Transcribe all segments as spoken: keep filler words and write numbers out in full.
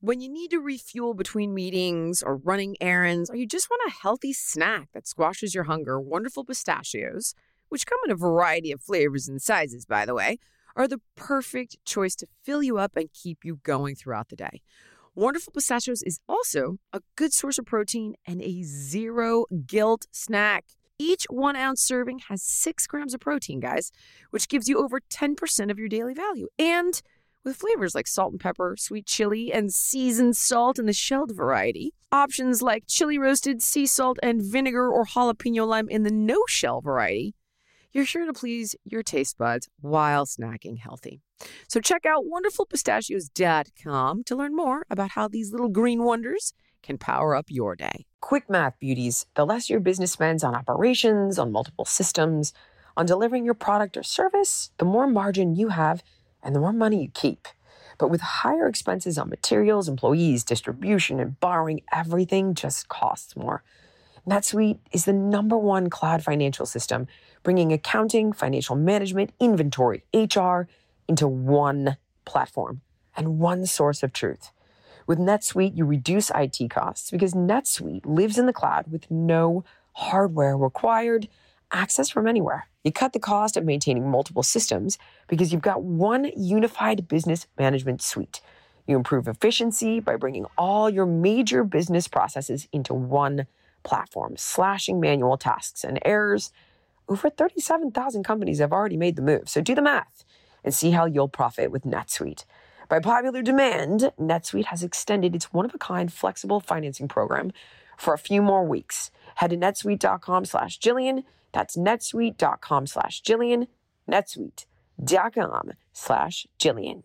When you need to refuel between meetings or running errands, or you just want a healthy snack that squashes your hunger, Wonderful Pistachios, which come in a variety of flavors and sizes, by the way, are the perfect choice to fill you up and keep you going throughout the day. Wonderful Pistachios is also a good source of protein and a zero-guilt snack. Each one-ounce serving has six grams of protein, guys, which gives you over ten percent of your daily value. And with flavors like salt and pepper, sweet chili, and seasoned salt in the shelled variety. Options like chili roasted, sea salt, and vinegar or jalapeno lime in the no-shell variety. You're sure to please your taste buds while snacking healthy. So check out wonderful pistachios dot com to learn more about how these little green wonders can power up your day. Quick math, beauties. The less your business spends on operations, on multiple systems, on delivering your product or service, the more margin you have and the more money you keep. But with higher expenses on materials, employees, distribution, and borrowing, everything just costs more. NetSuite is the number one cloud financial system, bringing accounting, financial management, inventory, H R into one platform and one source of truth. With NetSuite, you reduce I T costs because NetSuite lives in the cloud with no hardware required, access from anywhere. You cut the cost of maintaining multiple systems because you've got one unified business management suite. You improve efficiency by bringing all your major business processes into one platform, slashing manual tasks and errors. Over thirty-seven thousand companies have already made the move, so do the math and see how you'll profit with NetSuite. By popular demand, NetSuite has extended its one-of-a-kind flexible financing program for a few more weeks. Head to netsuite.com slash Jillian. That's netsuite.com slash Jillian. netsuite.com slash Jillian.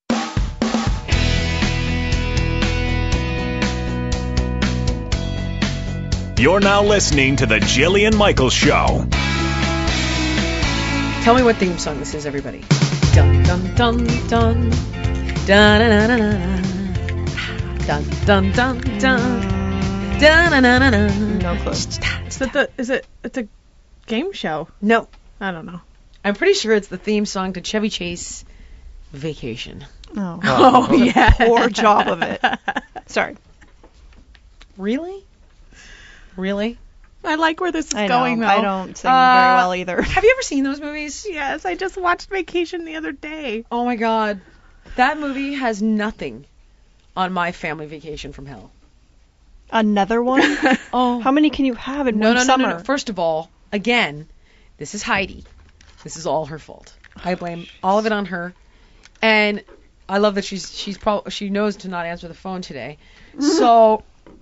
You're now listening to The Jillian Michaels Show. Tell me what theme song this is, everybody. Dun, dun, dun, dun. Dun, dun, dun, dun, dun, dun, dun, dun, dun, dun. No clue. Is it the, is it, it's a game show? No. I don't know. I'm pretty sure it's the theme song to Chevy Chase Vacation. Oh, oh yeah. Poor job of it. Sorry. Really? Really? I like where this is I going, know. though. I don't sing Uh, very well either. Have you ever seen those movies? Yes, I just watched Vacation the other day. Oh my god. That movie has nothing on my family vacation from hell. Another one? Oh. How many can you have in no, one no, no, summer? no, no. First of all, again, this is Heidi. This is all her fault. I blame all of it on her. And I love that she's she's pro- she knows to not answer the phone today. So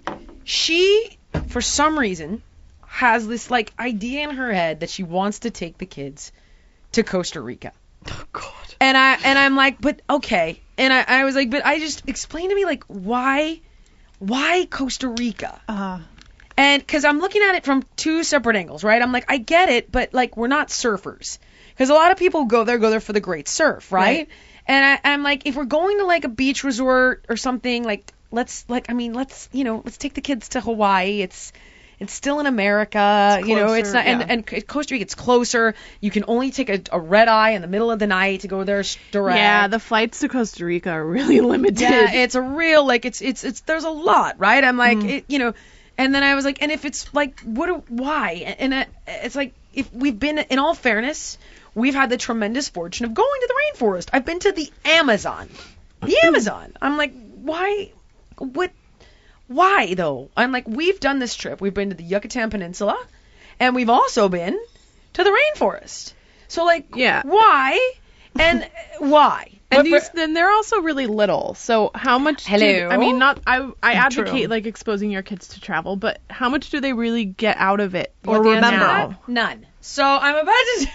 she, for some reason, has this like idea in her head that she wants to take the kids to Costa Rica. Oh God. And I and I'm like, but okay. And I, I was like, but I just explain to me like why why Costa Rica? Uh, And because I'm looking at it from two separate angles, right? I'm like, I get it, but like we're not surfers. Because a lot of people go there, go there for the great surf, right? Right. And I, I'm like, if we're going to like a beach resort or something, like let's like, I mean, let's you know, let's take the kids to Hawaii. It's it's still in America, It's you know. It's closer, not, and yeah. and Costa Rica, it's closer. You can only take a, a red eye in the middle of the night to go there direct. Yeah, the flights to Costa Rica are really limited. Yeah, it's a real like it's it's it's there's a lot, right? I'm like, Mm. it, you know, and then I was like, and if it's like, what? Do, why? And it, it's like, if we've been, in all fairness, we've had the tremendous fortune of going to the rainforest. I've been to the Amazon, the Amazon. I'm like, why? What? Why though? I'm like, we've done this trip. We've been to the Yucatan Peninsula, and we've also been to the rainforest. So like, Yeah. why? And why? And But these, for- then they're also really little. So how much? Hello? Do, I mean, not I. I True. advocate like exposing your kids to travel, but how much do they really get out of it? You Or want the answer to remember? that? None. So I'm about to.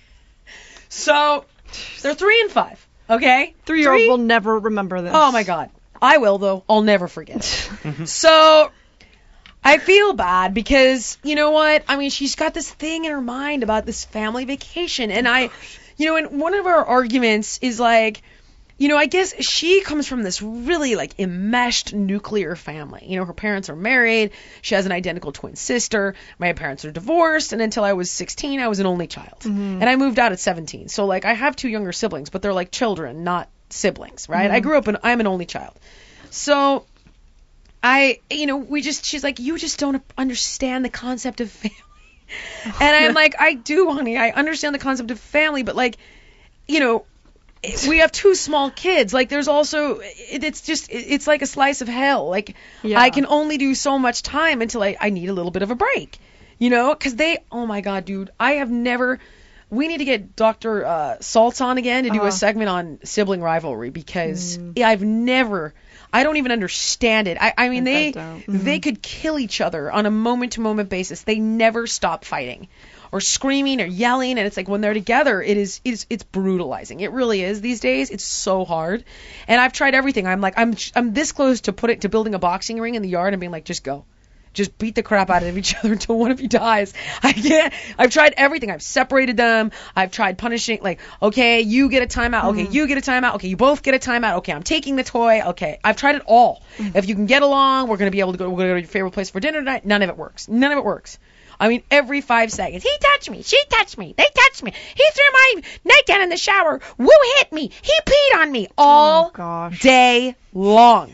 So they're three and five. Okay. Three-year-old Three- will never remember this. Oh my God. I will though. I'll never forget. So I feel bad because you know what? I mean, she's got this thing in her mind about this family vacation, and I, you know, and one of our arguments is like, you know, I guess she comes from this really like enmeshed nuclear family. You know, her parents are married. She has an identical twin sister. My parents are divorced, and until I was sixteen, I was an only child, Mm-hmm. and I moved out at seventeen. So like, I have two younger siblings, but they're like children, not siblings, right? I grew up and I'm an only child. So I, you know, we just, she's like, you just don't understand the concept of family. And I'm like, I do, honey. I understand the concept of family, but like, you know, we have two small kids. Like, there's also, it, it's just, it, it's like a slice of hell. Like, Yeah. I can only do so much time until I, I need a little bit of a break, you know? Because they, oh my God, dude, I have never, we need to get Doctor Uh, Saltz on again to do Uh-huh. a segment on sibling rivalry because Mm. I've never, I don't even understand it. I, I mean, I they don't. they could kill each other on a moment-to-moment basis. They never stop fighting or screaming or yelling, and it's like when they're together, it is it's it's brutalizing. It really is these days. It's so hard. And I've tried everything. I'm like I'm I'm this close to put it to building a boxing ring in the yard and being like, just go. Just beat the crap out of each other until one of you dies. I can't. I've tried everything. I've separated them. I've tried punishing. Like, okay, you get a timeout. Okay, Mm-hmm. you get a timeout. Okay, you both get a timeout. Okay, I'm taking the toy. Okay, I've tried it all. Mm-hmm. If you can get along, we're gonna be able to go. We're gonna go to your favorite place for dinner tonight. None of it works. None of it works. I mean, every five seconds, he touched me. She touched me. They touched me. He threw my nightgown in the shower. Woo hit me. He peed on me. All Oh, gosh. day long.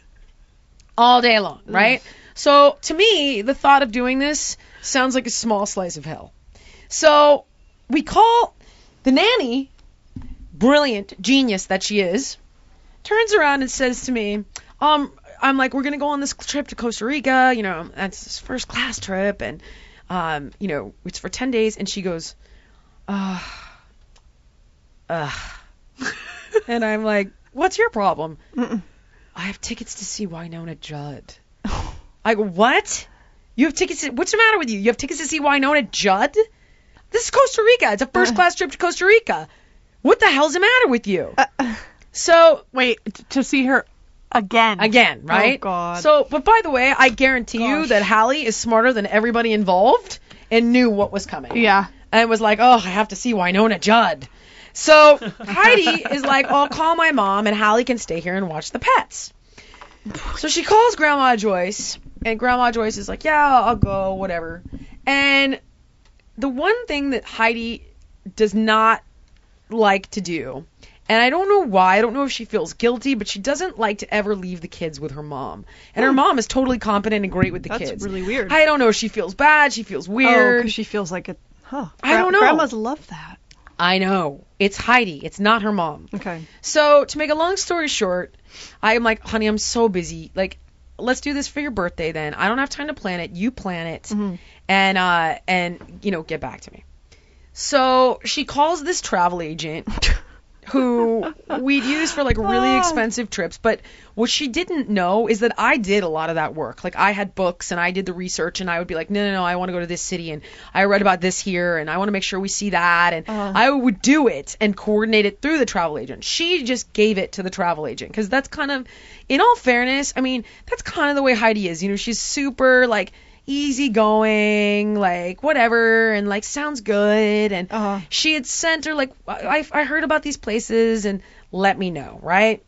All day long, right? So to me, the thought of doing this sounds like a small slice of hell. So we call the nanny, brilliant genius that she is, turns around and says to me, um, I'm like, we're gonna go on this trip to Costa Rica. You know, that's this first class trip, and um, you know, it's for ten days. And she goes, uh, uh, and I'm like, what's your problem? Mm-mm. I have tickets to see Winona Judd. I go, what? You have tickets to, what's the matter with you? You have tickets to see Winona Judd? This is Costa Rica. It's a first class trip to Costa Rica. What the hell's the matter with you? Uh, So, Wait, t- to see her again. again, right? Oh, God. So, but by the way, I guarantee you Gosh. that Hallie is smarter than everybody involved and knew what was coming. Yeah. And was like, oh, I have to see Winona Judd. So Heidi is like, oh, I'll call my mom and Hallie can stay here and watch the pets. So she calls Grandma Joyce, and Grandma Joyce is like, yeah, I'll go, whatever. And the one thing that Heidi does not like to do, and I don't know why, I don't know if she feels guilty, but she doesn't like to ever leave the kids with her mom. And her mom is totally competent and great with the That's kids. really weird. I don't know if she feels bad, she feels Oh, weird. 'cause she feels like it. Huh. I don't know. Grandmas love that. I know. It's Heidi. It's not her mom. Okay. So, to make a long story short, I am like, honey, I'm so busy. Like, let's do this for your birthday then. I don't have time to plan it. You plan it. Mhm. And, uh, and, you know, get back to me. So, she calls this travel agent who we'd use for like really expensive trips. But what she didn't know is that I did a lot of that work. Like I had books and I did the research and I would be like, no, no, no, I want to go to this city and I read about this here and I want to make sure we see that. And Uh. I would do it and coordinate it through the travel agent. She just gave it to the travel agent because that's kind of, in all fairness, I mean, that's kind of the way Heidi is. You know, she's super like easygoing, like whatever, and like sounds good. And Uh-huh. she had sent her like, I, I heard about these places and let me know, right?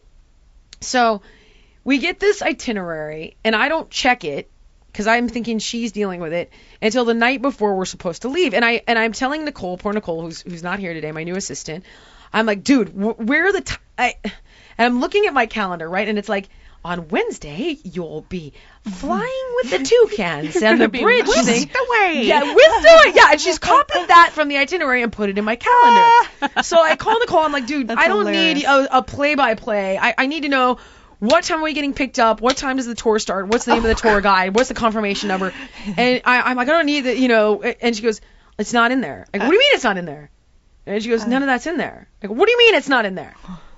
So we get this itinerary and I don't check it because I'm thinking she's dealing with it until the night before we're supposed to leave. And I and I'm telling Nicole, poor Nicole, who's who's not here today, my new assistant. I'm like, dude, wh- where are the t- I, and I'm looking at my calendar, right? And it's like, on Wednesday you'll be flying with the toucans and the Be bridge whisked thing. away. Yeah, whisked away. Yeah, and she's copied that from the itinerary and put it in my calendar. So I call Nicole. I'm like, dude, That's I don't hilarious. need a, a play-by-play. I, I need to know what time are we getting picked up? What time does the tour start? What's the name of the tour guide? What's the confirmation number? And I, I'm like, I don't need the, you know. And she goes, it's not in there. I go, what do you mean it's not in there? And she goes, none of that's in there. I go, what do you mean it's not in there?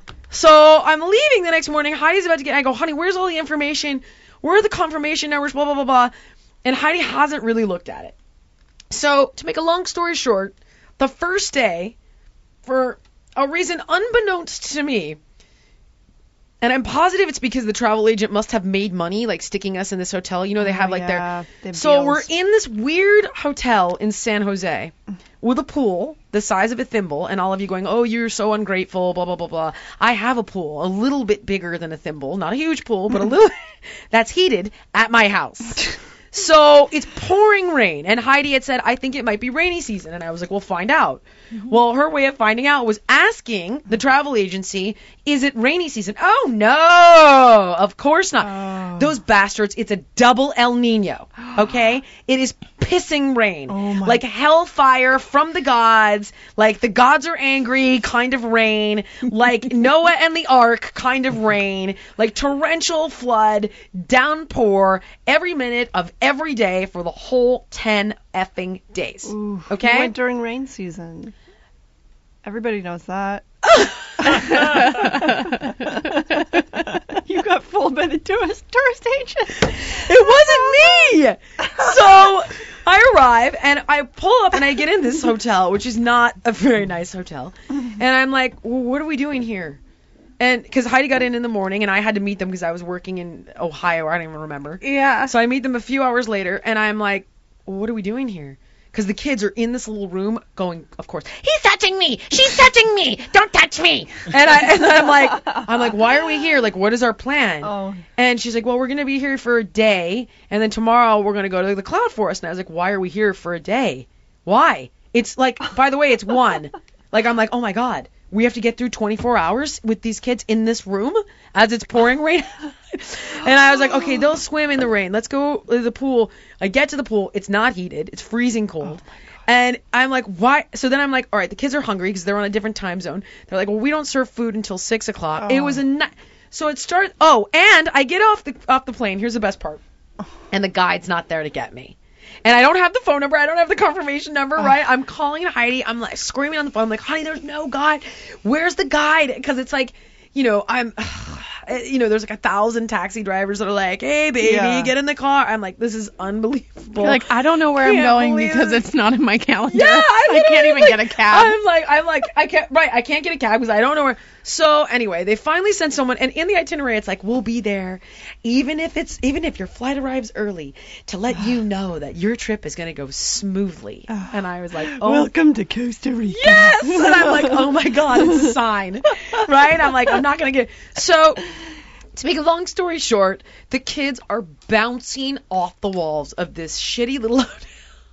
So I'm leaving the next morning. Heidi's about to get. I go, honey, where's all the information? Where are the confirmation numbers? Blah blah blah blah. And Heidi hasn't really looked at it. So to make a long story short, the first day, for a reason unbeknownst to me, and I'm positive it's because the travel agent must have made money, like sticking us in this hotel. You know, they have Oh, like yeah, they their. have So we're deals. in this weird hotel in San Jose with a pool the size of a thimble, and all of you going, oh, you're so ungrateful, blah blah blah blah. I have a pool a little bit bigger than a thimble, not a huge pool, but a little that's heated at my house. So it's pouring rain, and Heidi had said, I think it might be rainy season, and I was like, we'll find out. Mm-hmm. Well, her way of finding out was asking the travel agency, is it rainy season? Oh, no, of course not. Oh. Those bastards, it's a double El Nino, okay? It is pissing rain, oh my. like hellfire from the gods, like the gods are angry kind of rain, like Noah and the Ark kind of rain, like torrential flood, downpour, every minute of every day for the whole ten effing days. Ooh, okay? You went during rain season. Everybody knows that. You got fooled by the tourist tourist agent. It wasn't me. So I arrive and I pull up and I get in this hotel, which is not a very nice hotel. And I'm like, well, what are we doing here? And because Heidi got in in the morning and I had to meet them because I was working in Ohio. I don't even remember. Yeah. So I meet them a few hours later and I'm like, well, what are we doing here? Because the kids are in this little room going, of course, he's touching me, she's touching me, don't touch me. And, I, and I'm like, I'm like, why are we here? Like, what is our plan? Oh. And she's like, well, we're going to be here for a day, and then tomorrow we're going to go to the Cloud Forest. And I was like, why are we here for a day? Why? It's like, by the way, it's one. Like, I'm like, oh my God, we have to get through twenty-four hours with these kids in this room as it's pouring rain. And I was like, okay, they'll swim in the rain. Let's go to the pool. I get to the pool. It's not heated. It's freezing cold. Oh and I'm like, why? So then I'm like, all right, the kids are hungry because they're on a different time zone. They're like, well, we don't serve food until six o'clock. Oh. It was a night. So it starts. Oh, and I get off the off the plane. Here's the best part. And the guide's not there to get me. And I don't have the phone number. I don't have the confirmation number, oh. right? I'm calling Heidi. I'm like screaming on the phone. I'm like, Heidi, there's no guide. Where's the guide? Because it's like, you know, I'm, you know, there's like a thousand taxi drivers that are like, hey, baby, yeah. get in the car. I'm like, this is unbelievable. You're like, I don't know where I'm going because it. it's not in my calendar. Yeah, I, I can't even like, get a cab. I'm like, I'm like, I can't, right, I can't get a cab because I don't know where. So anyway, they finally sent someone, and in the itinerary, it's like, we'll be there, even if it's, even if your flight arrives early, to let you know that your trip is going to go smoothly. And I was like, oh. Welcome to Costa Rica. Yes! And I'm like, oh my God, it's a sign. Right? I'm like, I'm not going to get, so, to make a long story short, the kids are bouncing off the walls of this shitty little hotel.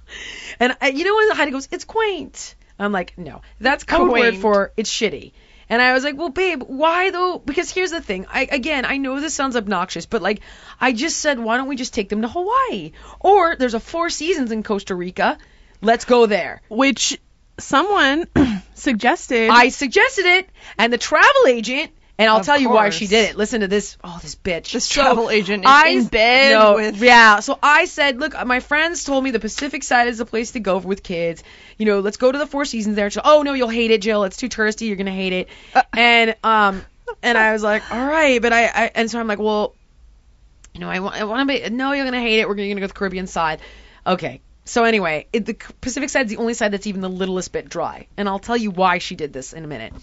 And I, you know when Heidi goes, it's quaint. I'm like, no, that's code word for it's shitty. And I was like, well, babe, why though? Because here's the thing. I, again, I know this sounds obnoxious, but like, I just said, why don't we just take them to Hawaii? Or there's a Four Seasons in Costa Rica. Let's go there. Which someone suggested. I suggested it, and the travel agent, and I'll Of tell you why course. she did it. Listen to this. Oh, this bitch. This So, travel agent is I, in bed no, with... Yeah, so I said, look, my friends told me the Pacific side is the place to go with kids. You know, let's go to the Four Seasons there. She, oh, no, you'll hate it, Jill. It's too touristy. You're going to hate it. Uh, and um, and I was like, all right. But I, I and so I'm like, well, you know, I want, I want to be, no, you're going to hate it. We're going to go to the Caribbean side. Okay. So anyway, it, the Pacific side is the only side that's even the littlest bit dry. And I'll tell you why she did this in a minute.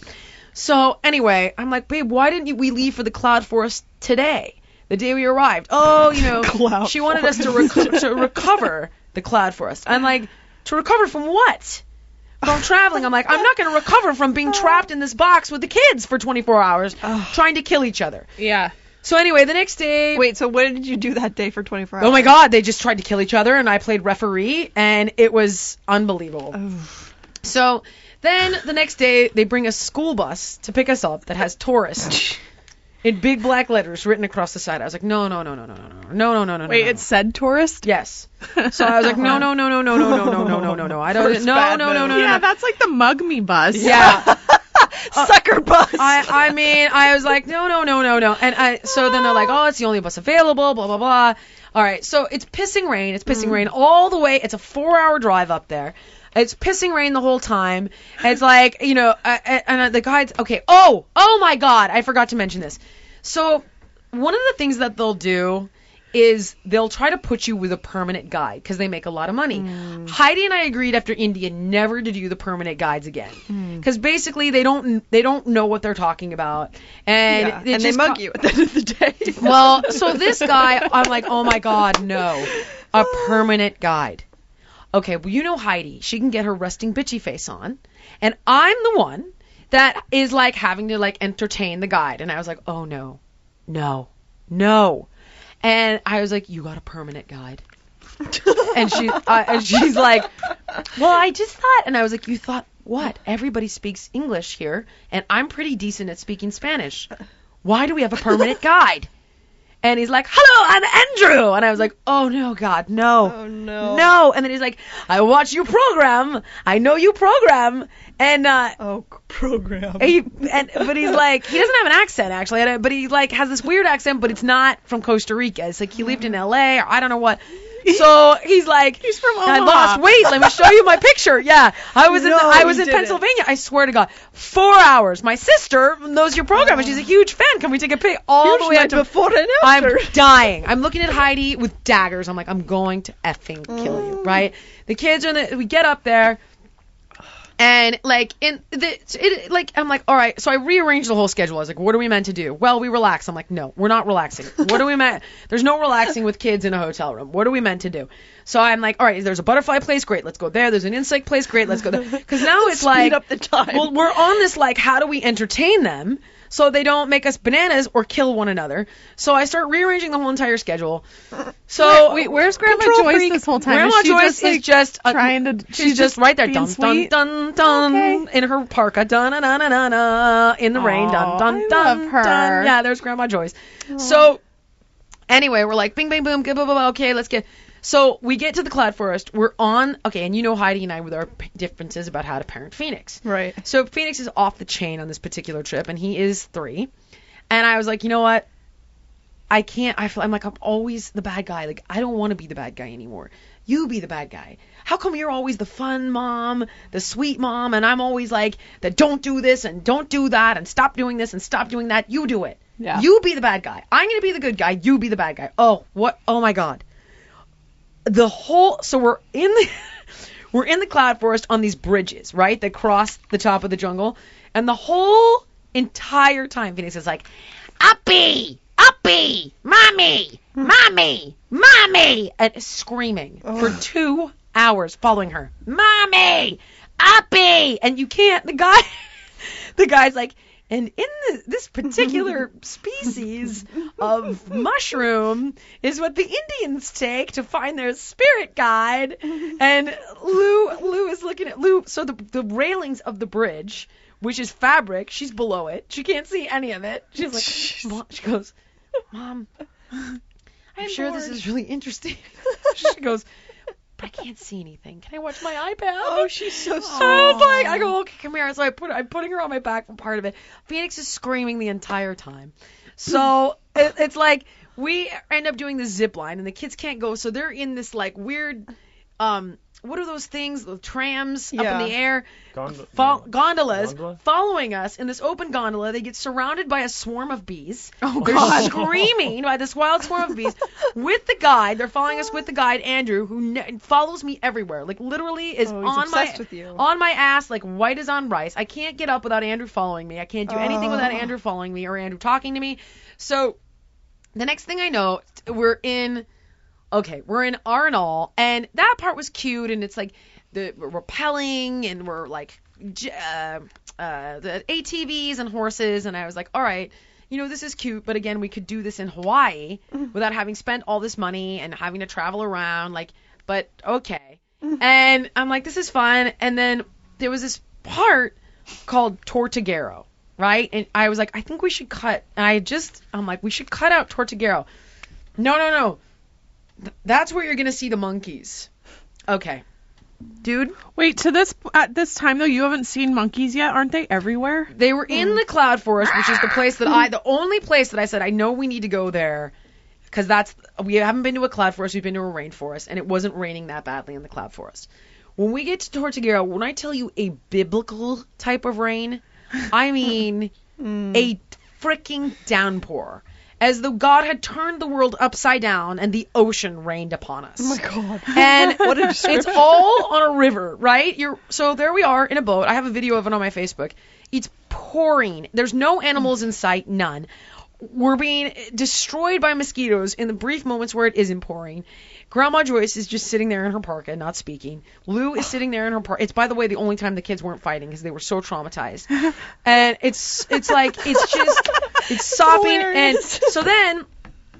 So anyway, I'm like, babe, why didn't we leave for the Cloud Forest today, the day we arrived? Oh, you know, Cloud she wanted us to, rec- to recover the Cloud Forest. I'm like, to recover from what? From traveling. I'm like, I'm not going to recover from being trapped in this box with the kids for twenty-four hours trying to kill each other. Yeah. So anyway, the next day... Wait, so what did you do that day for twenty-four hours? Oh my God, they just tried to kill each other, and I played referee, and it was unbelievable. Oh. So... Then the next day, they bring a school bus to pick us up that has tourist in big black letters written across the side. I was like, no, no, no, no, no, no, no, no, no, no, no. Wait, no. it said tourist? Yes. So I was like, no, no, no, no, no, no, no, no, no, no, no, no. I don't. First No, bad no, no, no, move. no. Yeah, that's like the Mug Me bus. Yeah. Sucker bus. I, I mean, I was like, no, no, no, no, no. And I, so then they're like, oh, it's the only bus available, blah, blah, blah. All right. So it's pissing rain. It's pissing rain all the way. It's a four hour drive up there. It's pissing rain the whole time. It's like, you know, uh, and the guides, okay. Oh, oh my God. I forgot to mention this. So one of the things that they'll do is they'll try to put you with a permanent guide because they make a lot of money. Mm. Heidi and I agreed after India never to do the permanent guides again because mm. basically they don't they don't know what they're talking about and, yeah. they, and just they mug co- you at the end of the day. Well, so this guy, I'm like, oh my God, no, a permanent guide. Okay, well, you know Heidi. She can get her resting bitchy face on. And I'm the one that is, like, having to, like, entertain the guide. And I was like, oh, no. No. No. And I was like, you got a permanent guide. And she uh, and she's like, well, I just thought, and I was like, you thought what? Everybody speaks English here, and I'm pretty decent at speaking Spanish. Why do we have a permanent guide? And he's like, hello, I'm Andrew. And I was like, oh, no, God, no. Oh, no. No. And then he's like, I watch you program. I know you program. And, uh, Oh, program. he, and, but he's like, he doesn't have an accent, actually. But he, like, has this weird accent, but it's not from Costa Rica. It's like he lived in L A or I don't know what. So he's like, He's from I Omaha. lost weight. Let me show you my picture. Yeah, I was in No, I was you in didn't. Pennsylvania. I swear to God, four hours. My sister knows your program, and she's a huge fan. Can we take a pic all Here's the way my up to before and I'm after. dying. I'm looking at Heidi with daggers. I'm like, I'm going to effing kill you, right? The kids are in the, we get up there, and like in the, it, like I'm like, all right. So I rearranged the whole schedule. I was like, what are we meant to do? Well, we relax. I'm like, no, we're not relaxing. What are we meant? There's no relaxing with kids in a hotel room. What are we meant to do? So I'm like, all right, there's a butterfly place, great, let's go there. There's an insect place, great, let's go there. Because now it's Speed like, up the time. well, we're on this like, how do we entertain them so they don't make us bananas or kill one another? So I start rearranging the whole entire schedule. So Wait, where's Grandma Control Joyce freak. this whole time? Grandma Is she Joyce just, like, is just a, trying to- She's, she's just just right there, being dun dun sweet? dun dun, Okay. in her parka, dun dun dun dun dun, in the rain, dun Aw, dun I dun love her. dun. Yeah, there's Grandma Joyce. So anyway, we're like, bing, bing, boom, blah, blah, blah, okay, let's get. So we get to the Cloud Forest. We're on, okay, and you know Heidi and I with our p- differences about how to parent Phoenix. Right. So Phoenix is off the chain on this particular trip, and he is three. And I was like, you know what? I can't, I feel, I'm like, I'm always the bad guy. Like, I don't want to be the bad guy anymore. You be the bad guy. How come you're always the fun mom, the sweet mom, and I'm always like, the don't do this and don't do that and stop doing this and stop doing that. You do it. Yeah. You be the bad guy. I'm going to be the good guy. You be the bad guy. Oh, what? Oh my God. The whole, so we're in the, we're in the Cloud Forest on these bridges, right? That cross the top of the jungle. And the whole entire time, Phoenix is like, Uppy, Uppy, Mommy, Mommy, Mommy, and screaming for two hours following her. Mommy, Uppy, and you can't, the guy, the guy's like, and in the, this particular species of mushroom is what the Indians take to find their spirit guide. And Lou, Lou is looking at Lou. So the the railings of the bridge, which is fabric, she's below it. She can't see any of it. She's like, Mom, she goes, Mom, I'm, I'm sure this bored." is really interesting. She goes, but I can't see anything. Can I watch my iPad? Oh, she's so sweet. I was like, I go, okay, come here. So I put, I'm putting her on my back for part of it. Phoenix is screaming the entire time. So it, it's like we end up doing the zip line, and the kids can't go, so they're in this like weird, um, what are those things? The trams up Yeah. in the air, Gondol- fo- gondolas Gondola? following us in this open gondola. They get surrounded by a swarm of bees. Oh, They're God. screaming by this wild swarm of bees with the guide. They're following us with the guide, Andrew, who ne- follows me everywhere. Like literally is Oh, he's on my obsessed with you. on my ass like white as on rice. I can't get up without Andrew following me. I can't do anything without Oh. Andrew following me or Andrew talking to me. So the next thing I know, we're in okay, we're in Arnall, and that part was cute, and it's like the we're rappelling and we're like j- uh, uh, the A T Vs and horses, and I was like, all right, you know, this is cute, but again, we could do this in Hawaii without having spent all this money and having to travel around, like, but okay. And I'm like, this is fun, and then there was this part called Tortuguero, right? And I was like, I think we should cut, and I just, I'm like, we should cut out Tortuguero. No, no, no. Th- that's where you're going to see the monkeys. Okay. Dude, Wait, to this at this time though, you haven't seen monkeys yet, aren't they everywhere? they were in the Cloud Forest, which is the place that I, the only place that I said, I know we need to go there, because that's, we haven't been to a Cloud Forest, we've been to a rainforest, and it wasn't raining that badly in the Cloud Forest. When we get to Tortuguero, when I tell you a biblical type of rain, I mean a freaking downpour. As though God had turned the world upside down and the ocean rained upon us. Oh my God. And What a it's description. all on a river, right? You're so there we are in a boat. I have a video of it on my Facebook. It's pouring. There's no animals in sight, none. We're being destroyed by mosquitoes in the brief moments where it isn't pouring. Grandma Joyce is just sitting there in her parka, not speaking. Lou is sitting there in her parka. It's, by the way, the only time the kids weren't fighting because they were so traumatized. And it's it's like, it's just, it's sopping. And Hilarious. so then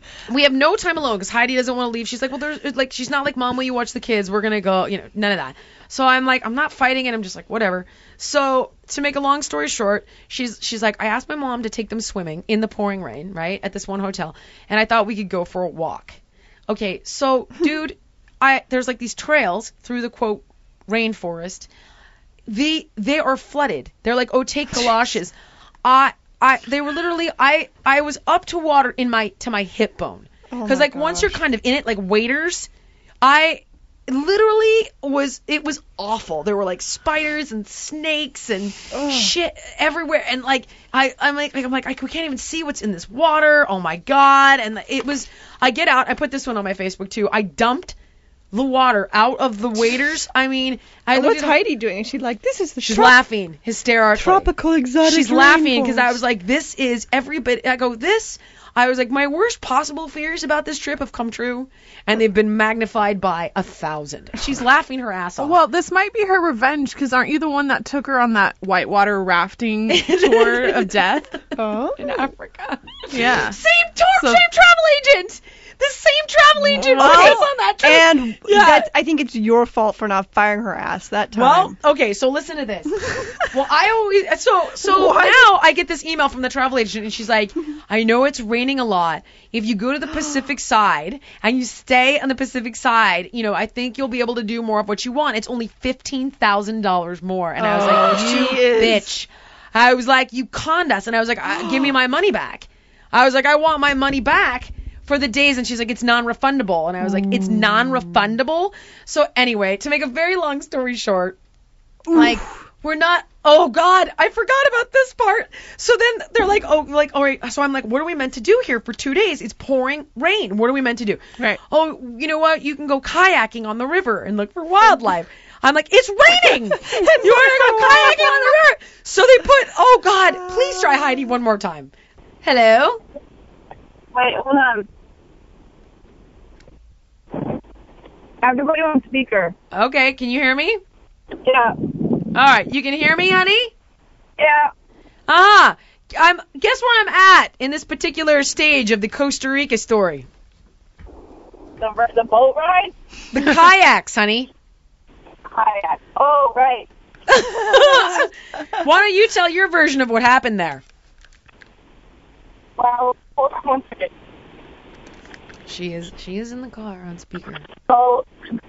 we have no time alone because Heidi doesn't want to leave. She's like, well, there's like, she's not like, Mom, will you watch the kids? We're gonna go, you know, none of that. So I'm like, I'm not fighting it. I'm just like, whatever. So to make a long story short, she's she's like, I asked my mom to take them swimming in the pouring rain, right, at this one hotel, and I thought we could go for a walk. Okay, so dude, I there's like these trails through the quote rainforest. The they are flooded. They're like, oh, take galoshes. I I they were literally I I was up to water in my to my hip bone because Oh like my once you're gosh. kind of in it like waders, I literally was it was awful. There were like spiders and snakes and shit everywhere, and like I I'm like, like I'm like I, we can't even see what's in this water. Oh my god! And it was I get out. I put this one on my Facebook too. I dumped the water out of the waders. I mean, I And looked what's at her- Heidi doing? She's like, this is the She's trop- laughing hysterically. tropical exotic She's laughing because I rainforest. was like, this is every bit. I go, this. I was like, my worst possible fears about this trip have come true, and they've been magnified by a thousand. She's laughing her ass off. Well, this might be her revenge, because aren't you the one that took her on that whitewater rafting tour of death? Oh. in Africa. Yeah. Same tour, So- same travel agent. The same travel agent was Okay, on that trip. And Yeah. that's, I think it's your fault for not firing her ass that time. Well, okay, so listen to this. Well, I always so so What? now I get this email from the travel agent, and she's like, I know it's raining a lot. If you go to the Pacific side and you stay on the Pacific side, you know, I think you'll be able to do more of what you want. It's only fifteen thousand dollars more. And I was like, Oh, you she is. bitch. I was like, you conned us. And I was like, uh, give me my money back. I was like, I want my money back for the days. And she's like, it's non-refundable. And I was like, it's non-refundable? So anyway, to make a very long story short, like, we're not, oh God, I forgot about this part. So then they're like, oh, like, all right. So I'm like, what are we meant to do here for two days? It's pouring rain. What are we meant to do? Right. Oh, you know what? You can go kayaking on the river and look for wildlife. I'm like, it's raining. You want to go kayaking on the river? So they put, oh God, please try Heidi one more time. Hello? Wait, hold on. I have to put you on speaker. Okay, can you hear me? Yeah. All right, you can hear me, honey? Yeah. Ah, I'm. Guess where I'm at in this particular stage of the Costa Rica story? The, the boat ride? The kayaks, honey. Kayak. Oh, right. Why don't you tell your version of what happened there? Well, hold on one second. She is. She is in the car on speaker. So,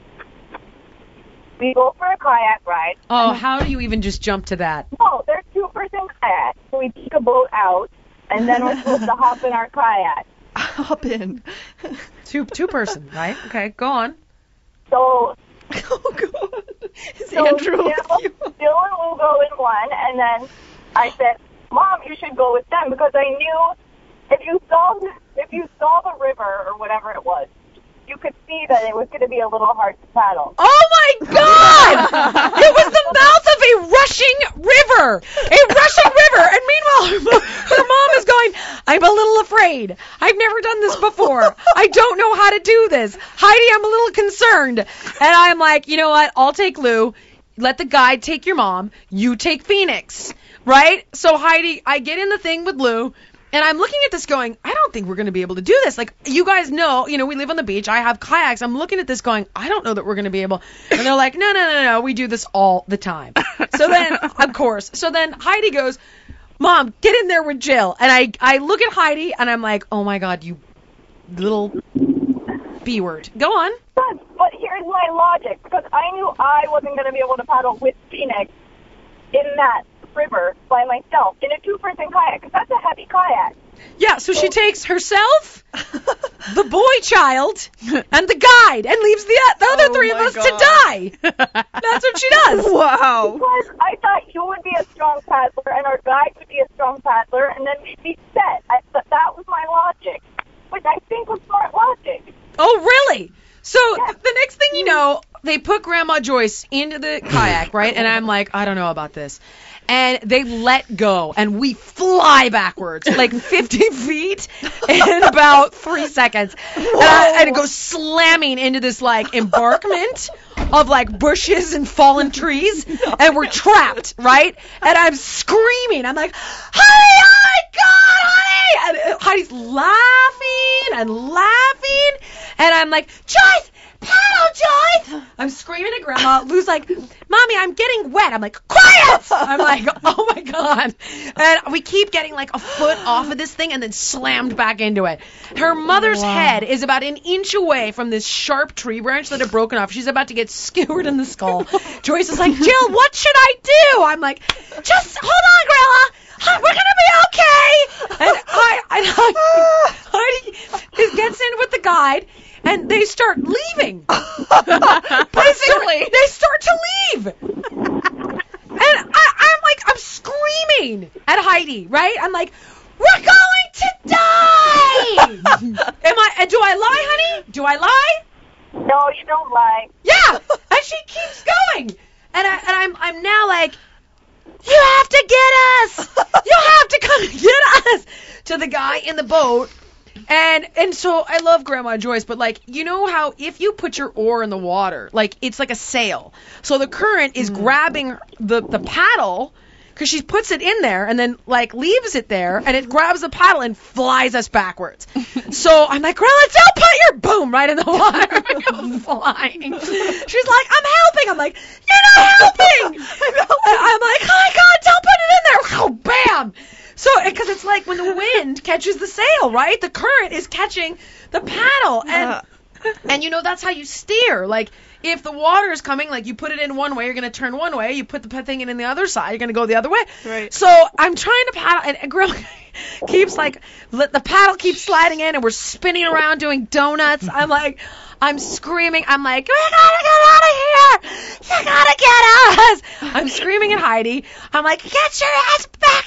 we go for a kayak ride. Oh, how do you even just jump to that? No, they're two-person kayaks. So we take a boat out, and then we're supposed to hop in our kayak. Hop in. Two two person, right? Okay, go on. So, Oh, God. Is so Andrew Dylan, with you? Dylan will go in one, and then I said, Mom, you should go with them, because I knew if you saw if you saw the river or whatever it was, you could see that it was going to be a little hard to paddle. Oh my God! It was the mouth of a rushing river, a rushing river. And meanwhile, her, her mom is going, "I'm a little afraid. I've never done this before. I don't know how to do this. Heidi, I'm a little concerned." And I'm like, you know what? I'll take Lou. Let the guide take your mom. You take Phoenix, right? So Heidi, I get in the thing with Lou. And I'm looking at this going, I don't think we're going to be able to do this. Like, you guys know, you know, we live on the beach. I have kayaks. I'm looking at this going, I don't know that we're going to be able. And they're like, no, no, no, no. We do this all the time. So then, of course. So then Heidi goes, Mom, get in there with Jill. And I, I look at Heidi and I'm like, oh my God, you little B word. Go on. But, but here's my logic, because I knew I wasn't going to be able to paddle with Phoenix in that river by myself in a two-person kayak, because that's a heavy kayak. Yeah, so she takes herself, the boy child, and the guide, and leaves the, the other Oh three of my us God. to die. That's what she does. Wow. Because I thought you would be a strong paddler and our guide would be a strong paddler, and then we'd be set. I thought that was my logic, which I think was smart logic. Oh, really? So th- the next thing you know, they put Grandma Joyce into the kayak, right? And I'm like, I don't know about this. And they let go, and we fly backwards like fifty feet in about three seconds. And, I, and it goes slamming into this like embankment. of like bushes and fallen trees, and we're trapped, right? And I'm screaming. I'm like, honey, oh my God, honey! And Heidi's laughing and laughing, and I'm like, Joyce, paddle, Joyce! I'm screaming at Grandma. Lou's like, Mommy, I'm getting wet. I'm like, quiet! I'm like, oh my God. And we keep getting like a foot off of this thing and then slammed back into it. Her mother's wow. head is about an inch away from this sharp tree branch that had broken off. She's about to get skewered in the skull. Joyce is like, Jill, what should I do? I'm like, just hold on, Grandma. We're gonna be okay. And I, I, Heidi Heidi gets in with the guide. And they start leaving. Basically, they start to leave. And I, I'm like, I'm screaming at Heidi, right? I'm like, we're going to die. Am I? Do I lie, honey? Do I lie? No, you don't lie. Yeah. And she keeps going. And I, and I'm, I'm now like, you have to get us. You have to come get us. To the guy in the boat. And and so I love Grandma Joyce, but like, you know how if you put your oar in the water, like it's like a sail. So the current is mm. grabbing the, the paddle because she puts it in there and then like leaves it there and it grabs the paddle and flies us backwards. So I'm like, Grandma, don't put your boom right in the water. I go flying. She's like, I'm helping. I'm like, you're not helping. I'm like, oh my God, don't put it in there. Oh, bam. So, because it's like when the wind catches the sail, right? The current is catching the paddle. And, uh. and you know, that's how you steer. Like, if the water is coming, like, you put it in one way, you're going to turn one way. You put the thing in the other side, you're going to go the other way. Right. So, I'm trying to paddle, and, and Grandma keeps, like, the paddle keeps sliding in, and we're spinning around doing donuts. I'm like... I'm screaming. I'm like, we gotta get out of here. You gotta get us. I'm screaming at Heidi. I'm like, get your ass back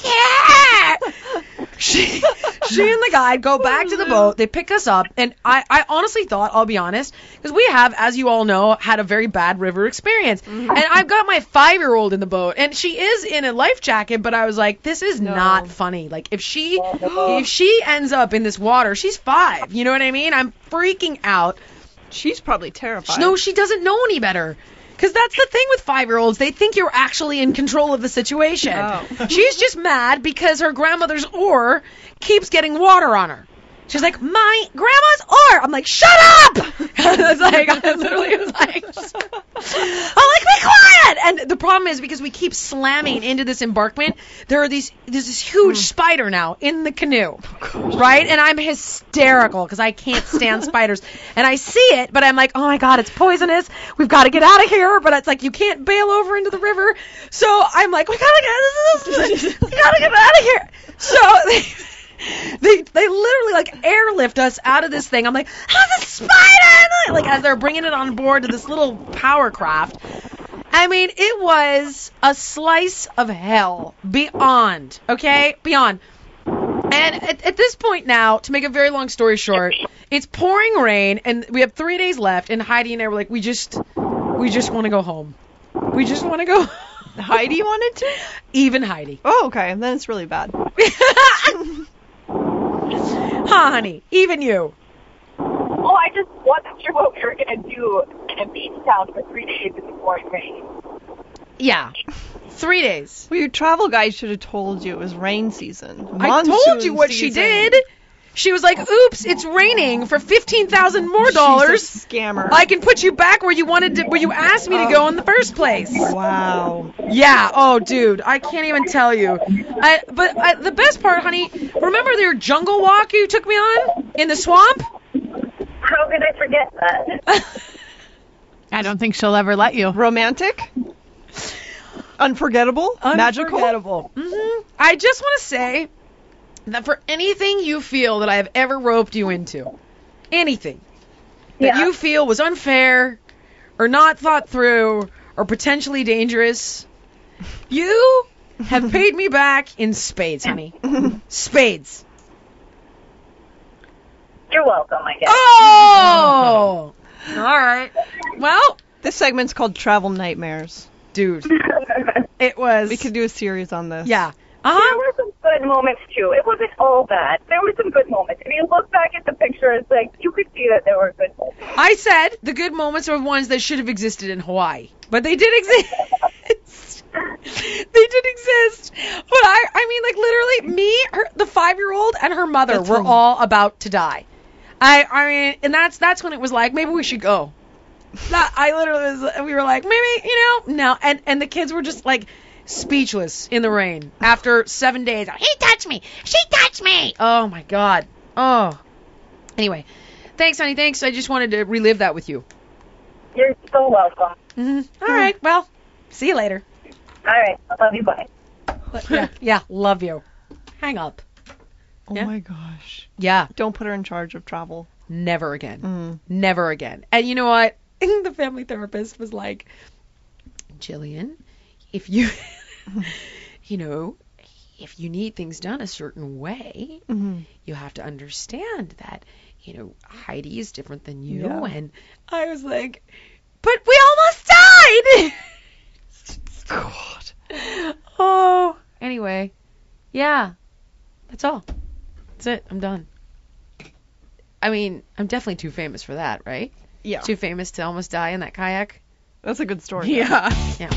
here. She, she and the guide go back to the boat. They pick us up. And I, I honestly thought, I'll be honest, because we have, as you all know, had a very bad river experience. Mm-hmm. And I've got my five-year-old in the boat. And she is in a life jacket. But I was like, this is no. not funny. Like, if she, if she ends up in this water, she's five. You know what I mean? I'm freaking out. She's probably terrified. No, she doesn't know any better. Because that's the thing with five-year-olds. They think you're actually in control of the situation. Oh. She's just mad because her grandmother's oar keeps getting water on her. She's like, my grandma's oar. I'm like, shut up! I was like, I literally was like, I'm like, be quiet! And the problem is because we keep slamming into this embankment, there are these, there's this huge mm. spider now in the canoe, right? And I'm hysterical because I can't stand spiders. And I see it, but I'm like, oh my God, it's poisonous. We've got to get out of here. But it's like, you can't bail over into the river. So I'm like, we gotta get, this is, we gotta get out of here. So they, They they literally like airlift us out of this thing. I'm like, how's a spider? Like as they're bringing it on board to this little power craft. I mean, it was a slice of hell beyond. Okay, beyond. And at, at this point now, to make a very long story short, it's pouring rain, and we have three days left. And Heidi and I were like, we just we just want to go home. We just want to go. Heidi wanted to? Even Heidi. Oh, okay. Then it's really bad. Huh, honey? Even you. Well, I just wasn't sure what we were going to do in a beach town for three days in the pouring rain. Yeah. Three days. Well, your travel guide should have told you it was rain season. I told you what season. She did. She was like, oops, it's raining for fifteen thousand more dollars. She's a scammer. I can put you back where you wanted to, where you asked me to go in the first place. Wow. Yeah. Oh, dude, I can't even tell you. I, but I, the best part, honey, remember your jungle walk you took me on in the swamp? How could I forget that? I don't think she'll ever let you. Romantic? Unforgettable? Magical? Unforgettable. Mm-hmm. I just want to say that for anything you feel that I have ever roped you into, anything that yeah. you feel was unfair or not thought through or potentially dangerous, you have paid me back in spades, honey. Spades. You're welcome, I guess. Oh! All right. Well, this segment's called Travel Nightmares. Dude, it was... We could do a series on this. Yeah. Uh-huh. There were some good good moments too. It wasn't all bad. There were some good moments. If you look back at the picture, it's like you could see that there were good moments. I said the good moments are ones that should have existed in Hawaii, but they did exist. They did exist. But I, I mean, like literally, me, her, the five-year-old, and her mother That's were him. all about to die. I, I mean, and that's that's when it was like maybe we should go. That, I literally was. We were like maybe you know no, and and the kids were just like speechless in the rain after seven days. He touched me. She touched me. Oh my God. Oh. Anyway, thanks, honey. Thanks. I just wanted to relive that with you. You're so welcome. Mm-hmm. All right. Well, see you later. All right. I love you. Bye. Yeah. Yeah. Love you. Hang up. Oh Yeah. my gosh. Yeah. Don't put her in charge of travel. Never again. Mm. Never again. And you know what? The family therapist was like, Jillian, if you, you know, if you need things done a certain way, Mm-hmm. you have to understand that, you know, Heidi is different than you. Yeah. And I was like, but we almost died. God. Oh. Anyway. Yeah. That's all. That's it. I'm done. I mean, I'm definitely too famous for that, right? Yeah. Too famous to almost die in that kayak. That's a good story. Yeah. Yeah.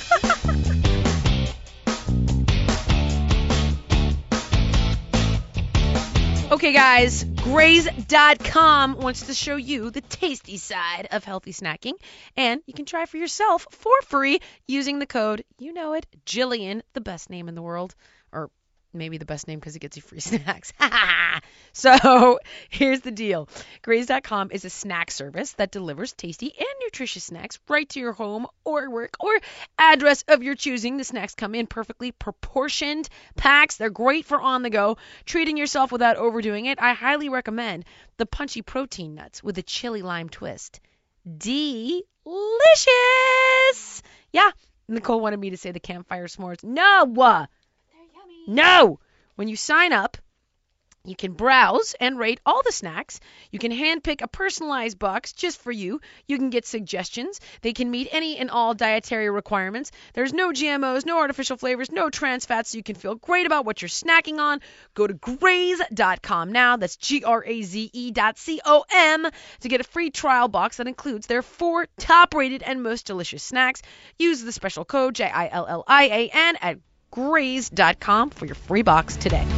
Okay, guys, Graze dot com wants to show you the tasty side of healthy snacking, and you can try for yourself for free using the code, you know it, Jillian, the best name in the world, or maybe the best name because it gets you free snacks. So here's the deal. Graze dot com is a snack service that delivers tasty and nutritious snacks right to your home or work or address of your choosing. The snacks come in perfectly proportioned packs. They're great for on the go, treating yourself without overdoing it. I highly recommend the punchy protein nuts with a chili lime twist. Delicious! Yeah, Nicole wanted me to say the campfire s'mores. No! No! When you sign up, you can browse and rate all the snacks. You can handpick a personalized box just for you. You can get suggestions. They can meet any and all dietary requirements. There's no G M Os, no artificial flavors, no trans fats, so you can feel great about what you're snacking on. Go to Graze dot com now. That's G R A Z E dot C O M to get a free trial box that includes their four top-rated and most delicious snacks. Use the special code J I L L I A N at Graze dot com for your free box today.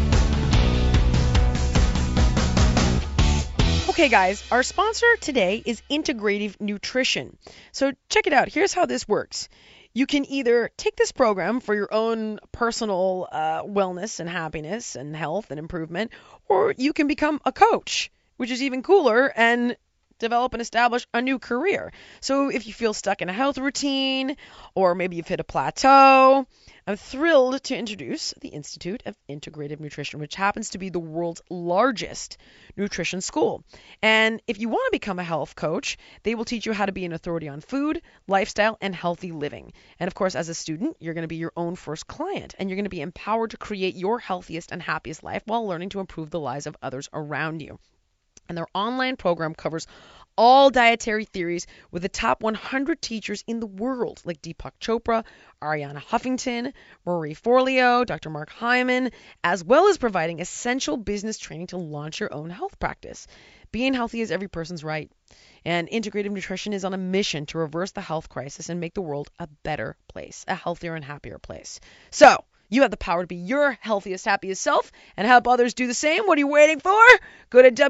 Okay, guys, our sponsor today is Integrative Nutrition. So check it out. Here's how this works. You can either take this program for your own personal uh, wellness and happiness and health and improvement, or you can become a coach, which is even cooler, and develop and establish a new career. So if you feel stuck in a health routine, or maybe you've hit a plateau, I'm thrilled to introduce the Institute of Integrative Nutrition, which happens to be the world's largest nutrition school. And if you want to become a health coach, they will teach you how to be an authority on food, lifestyle, and healthy living. And of course, as a student, you're going to be your own first client, and you're going to be empowered to create your healthiest and happiest life while learning to improve the lives of others around you. And their online program covers all dietary theories with the top one hundred teachers in the world, like Deepak Chopra, Ariana Huffington, Marie Forleo, Doctor Mark Hyman, as well as providing essential business training to launch your own health practice. Being healthy is every person's right, and Integrative Nutrition is on a mission to reverse the health crisis and make the world a better place, a healthier and happier place. So, you have the power to be your healthiest, happiest self and help others do the same. What are you waiting for? Go to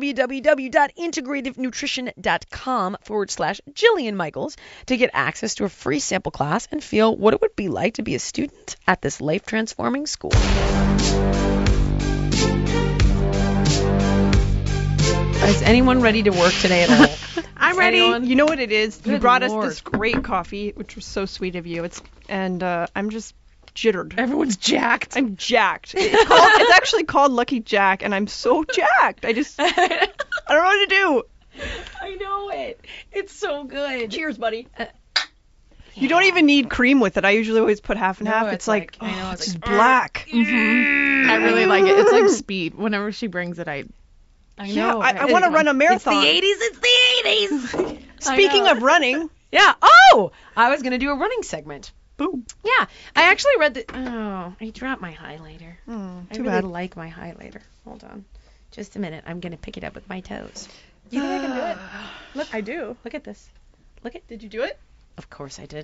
www.integrativenutrition.com forward slash Jillian Michaels to get access to a free sample class and feel what it would be like to be a student at this life-transforming school. Is anyone ready to work today at all? I'm ready. Anyone? You know what it is? you Good brought Lord. us this great coffee, which was so sweet of you. It's and uh, I'm just jittered. Everyone's jacked. I'm jacked. It's, called, it's actually called Lucky Jack, and I'm so jacked. I just I don't know what to do. I know it. It's so good. Cheers, buddy. Uh, You don't even need cream with it. I usually always put half and No, half. it's It's, like, like- I know, oh, it's it's like, just black. I really like it. It's like speed. Whenever she brings it, I. I Yeah, know. I, I want to run a marathon. It's the eighties. It's the eighties. Speaking I know. of running, Yeah. Oh, I was gonna do a running segment. Boom. Yeah, I actually read the. Oh, I dropped my highlighter. Mm, I too really bad. like my highlighter. Hold on, just a minute. I'm gonna pick it up with my toes. You think I can do it? Look, I do. Look at this. Look at. Did you do it? Of course I did.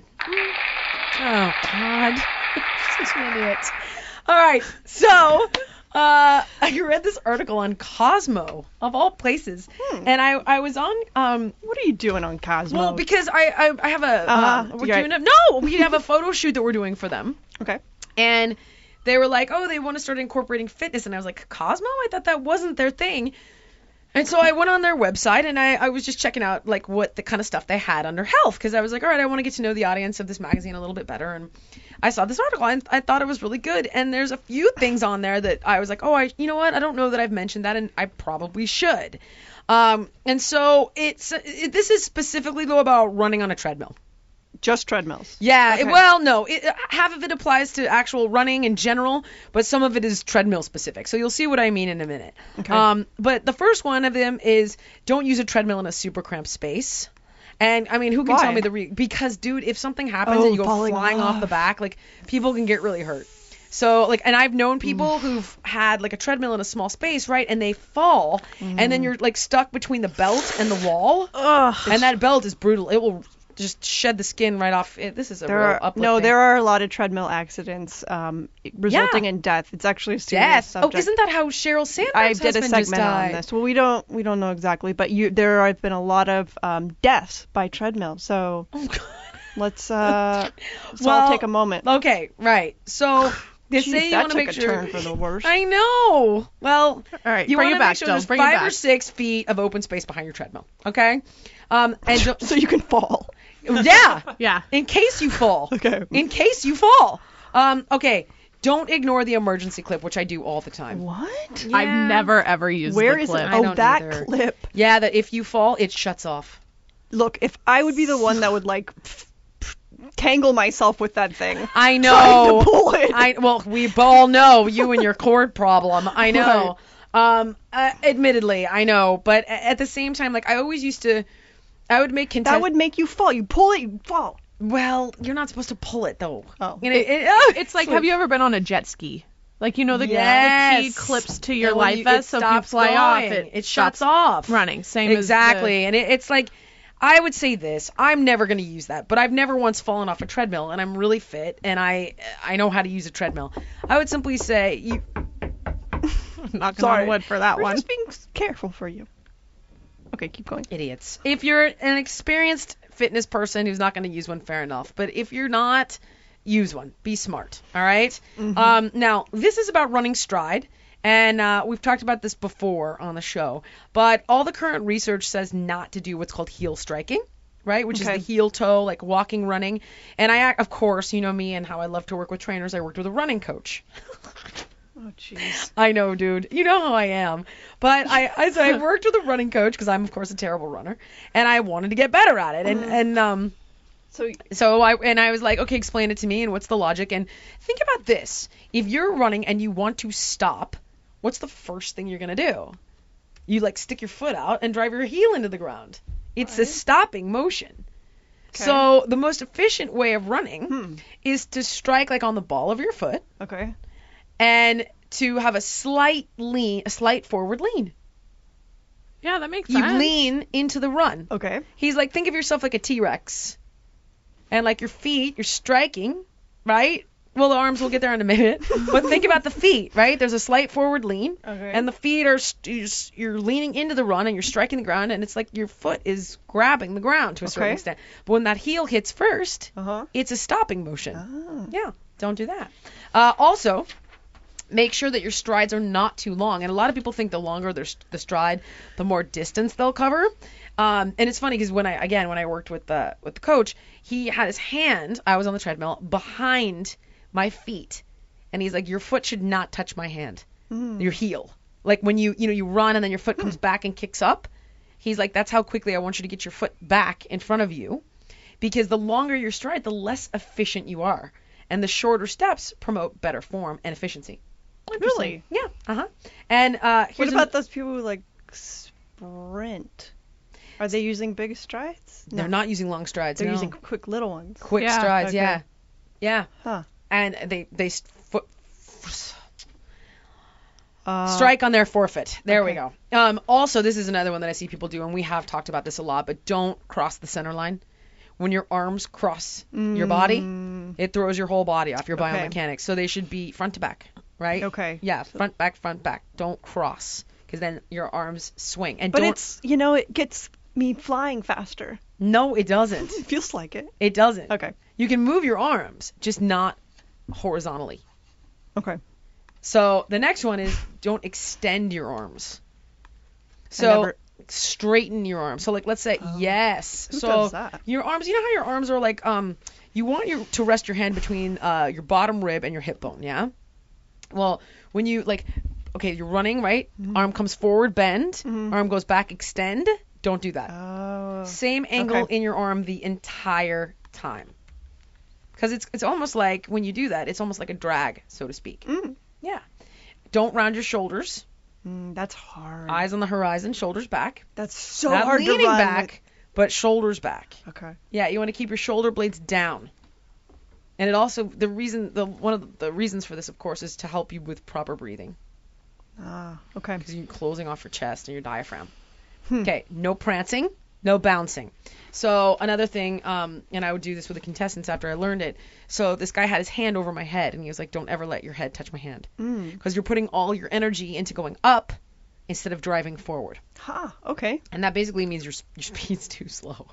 Oh God, such an idiot. All right, so. Uh, I read this article on Cosmo, of all places, Hmm. and I I was on um What are you doing on Cosmo? well because I I, I have a Uh-huh. um, we're You're doing a, no we have a photo shoot that we're doing for them, Okay. and they were like, oh, they want to start incorporating fitness, and I was like, Cosmo? I thought that wasn't their thing. And so I went on their website and I, I was just checking out like what the kind of stuff they had under health, because I was like, all right, I want to get to know the audience of this magazine a little bit better. And I saw this article and I thought it was really good. And there's a few things on there that I was like, oh, I, you know what? I don't know that I've mentioned that, and I probably should. Um, and so it's it, this is specifically though about running on a treadmill. Just treadmills. Yeah, Okay. it, well, no, it, half of it applies to actual running in general, but some of it is treadmill specific. So you'll see what I mean in a minute. Okay. Um, but the first one of them is don't use a treadmill in a super cramped space. And I mean, who can Why? tell me the re- because, dude, if something happens Oh, and you go falling flying off. off. the back, like people can get really hurt. So like, and I've known people who've had like a treadmill in a small space, right? And they fall, and then you're like stuck between the belt and the wall, Ugh. and that belt is brutal. It will just shed the skin right off. It, this is a There real are, uplifting. no, there are a lot of treadmill accidents um, resulting Yeah. in death. It's actually a serious death. subject. Oh, isn't that how Cheryl Sandberg's I did a husband just segment on died? this. Well, we don't we don't know exactly, but you there have been a lot of um, deaths by treadmill. So Oh, God. let's uh, let's Well, all take a moment. Okay, right. So they Jeez, say you that want to took make a sure. turn for the worse. I know. Well, All right, you bring want it to back, make sure Jill. there's Bring it five back. or six feet of open space behind your treadmill. Okay. Um, and don't, So you can fall. yeah, Yeah. in case you fall. Okay. In case you fall. Um, okay. Don't ignore the emergency clip, which I do all the time. What? Yeah. I've never ever used Where the is clip. it? I Oh, don't that either. clip. Yeah, that if you fall, it shuts off. Look, if I would be the one that would like f- f- tangle myself with that thing. I Trying know. to pull it. I well, we all know you and your cord problem. I know. Um, uh, admittedly, I know, but a- at the same time, like I always used to, I would make content. That would make you fall. You pull it, you fall. Well, you're not supposed to pull it though. Oh. You know, it, oh, It's like, have you ever been on a jet ski? Like, you know, the, Yes. the key clips to your And when life you- vest, it so if you stops fly off, going. it, it shuts stops off. running. Same Exactly, as and it, it's like. I would say this. I'm never going to use that, but I've never once fallen off a treadmill, and I'm really fit, and I I know how to use a treadmill. I would simply say you. the knocking Sorry. on wood for that We're one. just being careful for you. Okay, keep going. Idiots. If you're an experienced fitness person who's not going to use one, fair enough. But if you're not, use one. Be smart. All right? Um, now, this is about running stride. And uh, we've talked about this before on the show. But all the current research says not to do what's called heel striking, right? Which Okay. is the heel toe, like walking, running. And I, of course, you know me and how I love to work with trainers. I worked with a running coach. Oh, jeez. I know, dude. You know how I am. But I, I, so I worked with a running coach because I'm, of course, a terrible runner, and I wanted to get better at it. And and um, So so I and I was like, okay, explain it to me, and what's the logic? And think about this: if you're running and you want to stop, what's the first thing you're gonna do? You like stick your foot out and drive your heel into the ground. It's a stopping motion. So the most efficient way of running Hmm. is to strike like on the ball of your foot, okay. and to have a slight lean, a slight forward lean. Yeah, that makes You sense. lean into the run. Okay. He's like, think of yourself like a T-Rex. And like your feet, you're striking, right? Well, the arms, we'll get there in a minute. But think about the feet, right? There's a slight forward lean. Okay. And the feet are, st- you're s- you're leaning into the run and you're striking the ground. And it's like your foot is grabbing the ground to a certain Okay. extent. But when that heel hits first, Uh huh. it's a stopping motion. Oh. Yeah, don't do that. Uh, also, make sure that your strides are not too long. And a lot of people think the longer their, st- the stride, the more distance they'll cover. Um, and it's funny because when I, again, when I worked with the with the coach, he had his hand, I was on the treadmill, behind my feet. And he's like, your foot should not touch my hand, your heel. Like when you, you know, you run and then your foot comes back and kicks up. He's like, that's how quickly I want you to get your foot back in front of you. Because the longer your stride, the less efficient you are. And the shorter steps promote better form and efficiency. Really? Yeah. Uh-huh. And uh, here's What an- about those people who like sprint? Are they using big strides? They're not using long strides. They're no. using quick little ones. quick Yeah, strides. okay. Yeah. Yeah. Huh. And they they st- fo- Uh, strike on their forfeit. There we okay. go. Um, also, this is another one that I see people do, and we have talked about this a lot, but don't cross the center line. When your arms cross your body, Mm, it throws your whole body off your Okay. biomechanics. So they should be front to back, right? Okay. Yeah, front, back, front, back. Don't cross, because then your arms swing. And But don't. it's, you know, it gets me flying faster. No, it doesn't. It feels like it. It doesn't. Okay. You can move your arms, just not horizontally. Okay. So the next one is don't extend your arms. I So never- straighten your arms. So like let's say yes. Who so does that? your arms, you know how your arms are like um you want your to rest your hand between uh your bottom rib and your hip bone, yeah? Well, when you like okay, you're running, right? Mm-hmm. Arm comes forward, bend, arm goes back, extend. Don't do that. Oh. Same angle okay. in your arm the entire time. Cuz it's it's almost like when you do that, it's almost like a drag, so to speak. Mm. Yeah. Don't round your shoulders. Mm, that's hard. Eyes on the horizon, shoulders back. That's so Not hard to leaning run. back, but shoulders back. with- Okay. Yeah, you want to keep your shoulder blades down. And it also the reason the one of the reasons for this, of course, is to help you with proper breathing Ah. Okay. because you're closing off your chest and your diaphragm. Hmm. Okay, no prancing, no bouncing. So another thing, um, and I would do this with the contestants after I learned it. So this guy had his hand over my head, and he was like, "Don't ever let your head touch my hand, Mm. because you're putting all your energy into going up instead of driving forward." Ha. Okay. And that basically means your s- your speed's too slow.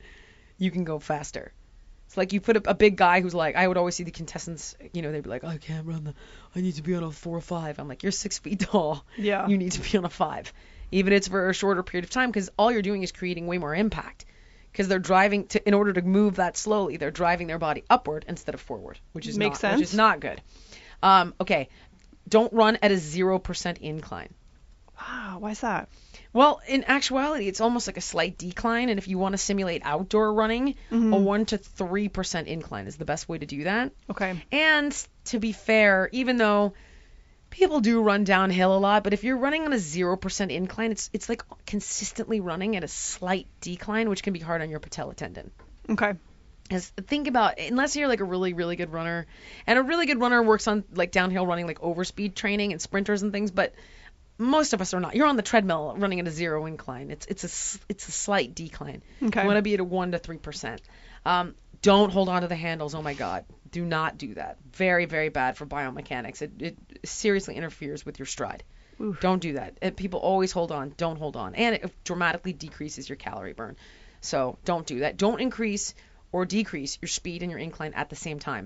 You can go faster. It's like you put a, a big guy who's like, I would always see the contestants, you know, they'd be like, I can't run the, I need to be on a four or five. I'm like, you're six feet tall. Yeah. You need to be on a five. Even if it's for a shorter period of time, because all you're doing is creating way more impact. Because they're driving to, in order to move that slowly, they're driving their body upward instead of forward, which is Makes not, which is sense. not good. Um, okay, don't run at a zero percent incline. Wow. Why's that? Well, in actuality, it's almost like a slight decline, and if you want to simulate outdoor running, Mm-hmm. a one to three percent incline is the best way to do that. Okay. And to be fair, even though people do run downhill a lot, but if you're running on a zero percent incline, it's it's like consistently running at a slight decline, which can be hard on your patella tendon. Okay. Is think about, unless you're like a really really good runner, and a really good runner works on like downhill running, like overspeed training and sprinters and things, but most of us are not. You're on the treadmill running at a zero incline. It's it's a s- it's a slight decline. Okay. You want to be at a one to three percent. Um, don't hold on to the handles. Oh my God, do not do that. Very very bad for biomechanics. It it seriously interferes with your stride. Oof. Don't do that. And people always hold on. Don't hold on, and it dramatically decreases your calorie burn. So don't do that. Don't increase or decrease your speed and your incline at the same time.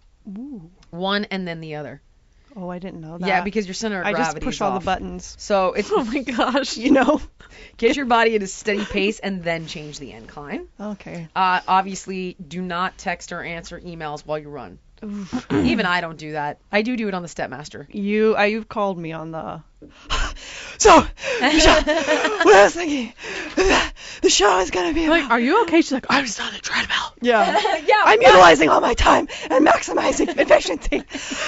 Ooh. One and then the other. Oh, I didn't know that. Yeah, because your center of I gravity just push is all off. the buttons. So it's Oh my gosh. You know. get your body at a steady pace and then change the incline. Okay. Uh, obviously, do not text or answer emails while you run. Even I don't do that. I do do it on the Stepmaster. You, uh, you've called me on the. So, Michelle, what I was thinking, the show is gonna be Like, about. are you okay? She's like, I was on the treadmill. Yeah. Yeah, I'm utilizing all my time and maximizing efficiency.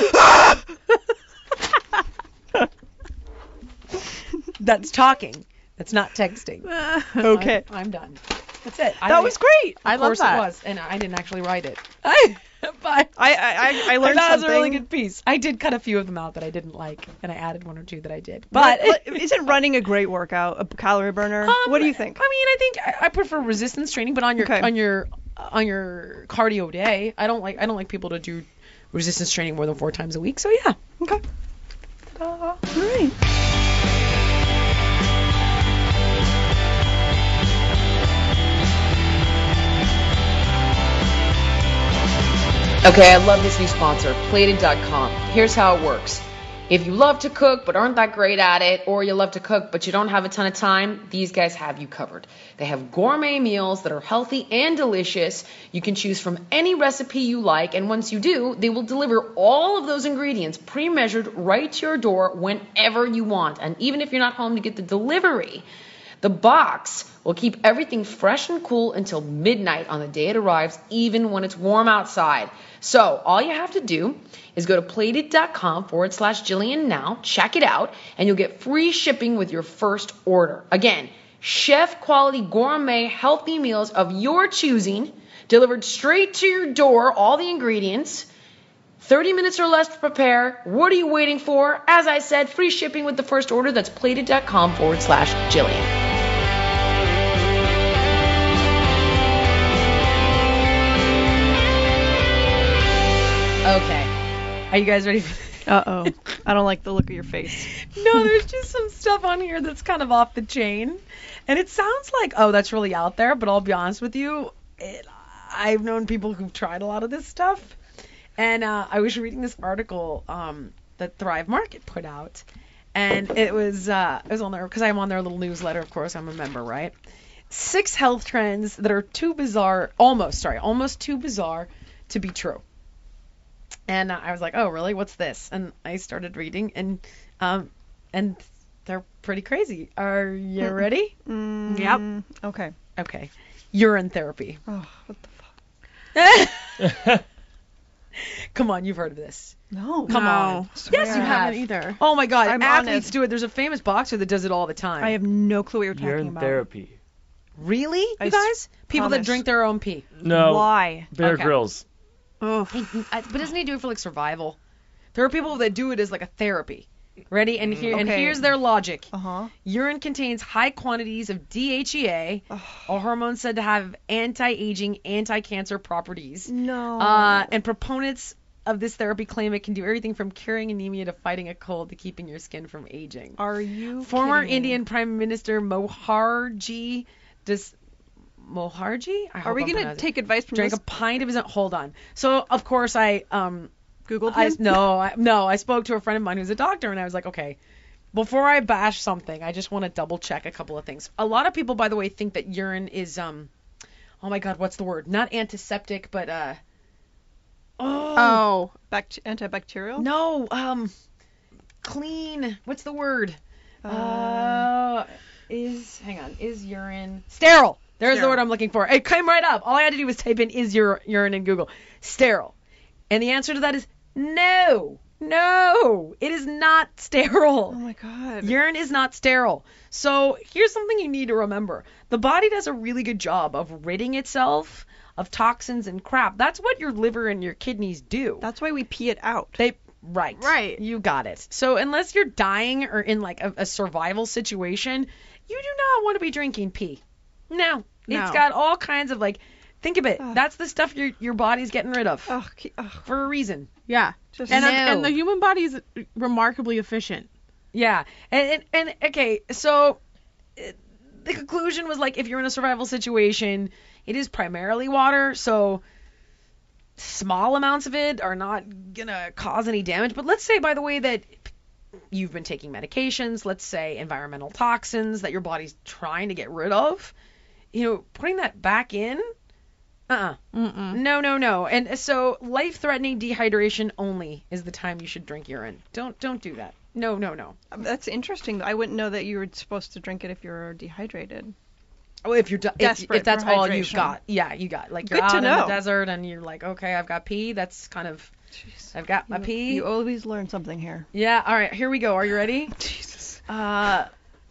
that's talking. That's not texting. Okay. I'm, I'm done. That's it. I That don't- was great. I Of love course that. it was, and I didn't actually write it. I, but I, I, I, I learned thought it was something. a really good piece. I did cut a few of them out that I didn't like, and I added one or two that I did. But But isn't running a great workout, a calorie burner? Um, what do you think? I mean, I think I, I prefer resistance training, but on your Okay. on your on your cardio day, I don't like I don't like people to do resistance training more than four times a week. So yeah. Okay. All right. Okay, I love this new sponsor, Plated dot com. Here's how it works. If you love to cook but aren't that great at it, or you love to cook but you don't have a ton of time, these guys have you covered. They have gourmet meals that are healthy and delicious. You can choose from any recipe you like, and once you do, they will deliver all of those ingredients pre-measured right to your door whenever you want. And even if you're not home to get the delivery, the box will keep everything fresh and cool until midnight on the day it arrives, even when it's warm outside. So all you have to do is go to plated.com forward slash Jillian now, check it out, and you'll get free shipping with your first order. Again, chef quality gourmet healthy meals of your choosing delivered straight to your door, all the ingredients. thirty minutes or less to prepare. What are you waiting for? As I said, free shipping with the first order. That's plated.com forward slash Jillian. Okay. Are you guys ready for this? Uh-oh. I don't like the look of your face. No, there's just some stuff on here that's kind of off the chain. And it sounds like, oh, that's really out there. But I'll be honest with you, it, I've known people who've tried a lot of this stuff. And uh, I was reading this article um, that Thrive Market put out. And it was, uh, it was on there, because I'm on their little newsletter, of course. I'm a member, right? Six health trends that are too bizarre, almost, sorry, almost too bizarre to be true. And uh, I was like, oh, really? What's this? And I started reading, and um, and they're pretty crazy. Are you ready? Mm, Yep. Okay. Okay. Urine therapy. Oh, what the fuck? Come on, you've heard of this. No. Come No. on. Swear. Yes, you I have. haven't either. Oh, my God. I'm Athletes honest. do it. There's a famous boxer that does it all the time. I have no clue what you're talking Urine about. therapy. Really, you I s- guys? People that promise. drink their own pee. No. Why? Bear Okay. Grylls. Oh. I- But doesn't he do it for, like, survival? There are people that do it as, like, a therapy. Ready? And here and Okay. here's their logic. Uh-huh. Urine contains high quantities of D H E A, a hormone said to have anti-aging, anti-cancer properties. No. Uh, and proponents of this therapy claim it can do everything from curing anemia to fighting a cold to keeping your skin from aging. Are you Former kidding me? Indian Prime Minister Moharji Dis Moharji? I Are hope we I'm gonna pronouncing- take advice from drank this? a pint of his own. Hold on. So of course I um Googled I him? no I, no I spoke to a friend of mine who's a doctor, and I was like, okay, before I bash something, I just want to double check a couple of things. A lot of people, by the way, think that urine is um oh my God, what's the word? Not antiseptic, but uh oh, Oh. Bact- antibacterial? no um clean. What's the word? Uh, Uh, is hang on is urine sterile? There's the Sterile. word I'm looking for. It came right up. All I had to do was type in is your urine in Google. Sterile. And the answer to that is no. No. It is not sterile. oh my god. Urine is not sterile. So here's something you need to remember. The body does a really good job of ridding itself of toxins and crap. That's what your liver and your kidneys do. That's why we pee it out. They right. Right. You got it. So unless you're dying or in like a, a survival situation, you do not want to be drinking pee. No. No. It's got all kinds of like think of it. That's the stuff your your body's getting rid of Ugh, ke- ugh, for a reason. Yeah. just And, No. and the human body is remarkably efficient. Yeah. And and, and okay, so uh, the conclusion was like if you're in a survival situation, it is primarily water, so small amounts of it are not gonna cause any damage. But let's say, by the way, that you've been taking medications, let's say environmental toxins that your body's trying to get rid of, you know, putting that back in, uh-uh. Mm-mm. No, no, no. And so life-threatening dehydration only is the time you should drink urine. Don't don't do that. No, no, no. That's interesting. I wouldn't know that you were supposed to drink it if you're dehydrated. Oh, if you're de- if, Desperate if that's for all you've hydration. got, yeah, you got like you're Good to out in know. the desert and you're like, okay, I've got pee. That's kind of, I've got my You- pee. You always learn something here. Yeah. All right, here we go. Are you ready? Jesus. Uh,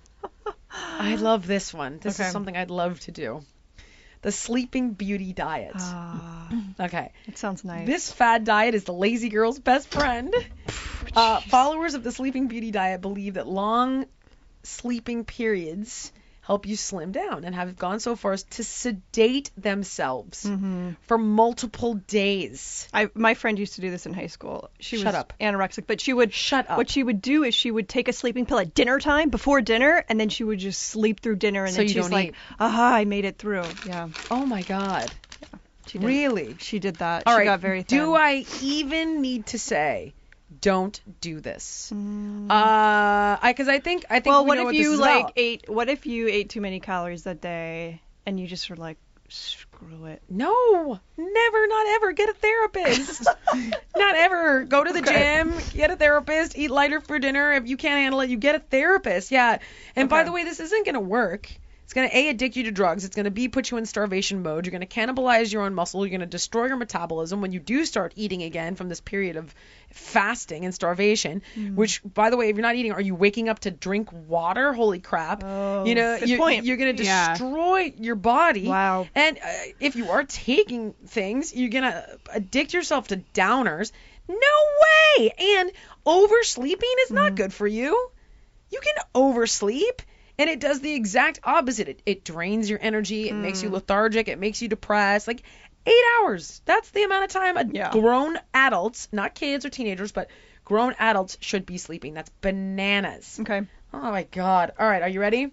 I love this one. This Okay. is something I'd love to do. The Sleeping Beauty diet. Ah, Okay. it sounds nice. This fad diet is the lazy girl's best friend. Uh, followers of the Sleeping Beauty diet believe that long sleeping periods help you slim down and have gone so far as to sedate themselves Mm-hmm. for multiple days. I my friend used to do this in high school. She Shut was up. anorexic, but she would Shut up. What she would do is she would take a sleeping pill at dinner time before dinner, and then she would just sleep through dinner, and So then you she's don't like, eat. "Aha, I made it through." Yeah, Oh my God. she did. Really? She did that. All she right. got very thin. Do I even need to say, don't do this? Mm. Uh, I because I think I think well, we what know if what you this is like about. ate? What if you ate too many calories that day, and you just were like, "Screw it." No, never, not ever. Get a therapist. Not ever. Go to the gym, get a therapist, eat lighter for dinner. If you can't handle it, you get a therapist. Yeah. And by Okay. the way, this isn't going to work. It's going to A, addict you to drugs. It's going to B, put you in starvation mode. You're going to cannibalize your own muscle. You're going to destroy your metabolism when you do start eating again from this period of fasting and starvation, mm. which, by the way, if you're not eating, are you waking up to drink water? Holy crap. Oh, you know, good you're, point. you're going to Yeah. destroy your body. Wow. And uh, if you are taking things, you're going to addict yourself to downers. No way. And oversleeping is not mm. good for you. You can oversleep. And it does the exact opposite. It, it drains your energy. It mm. makes you lethargic. It makes you depressed. Like eight hours. That's the amount of time a yeah. grown adults, not kids or teenagers, but grown adults should be sleeping. That's bananas. Okay. Oh, my God. All right. Are you ready?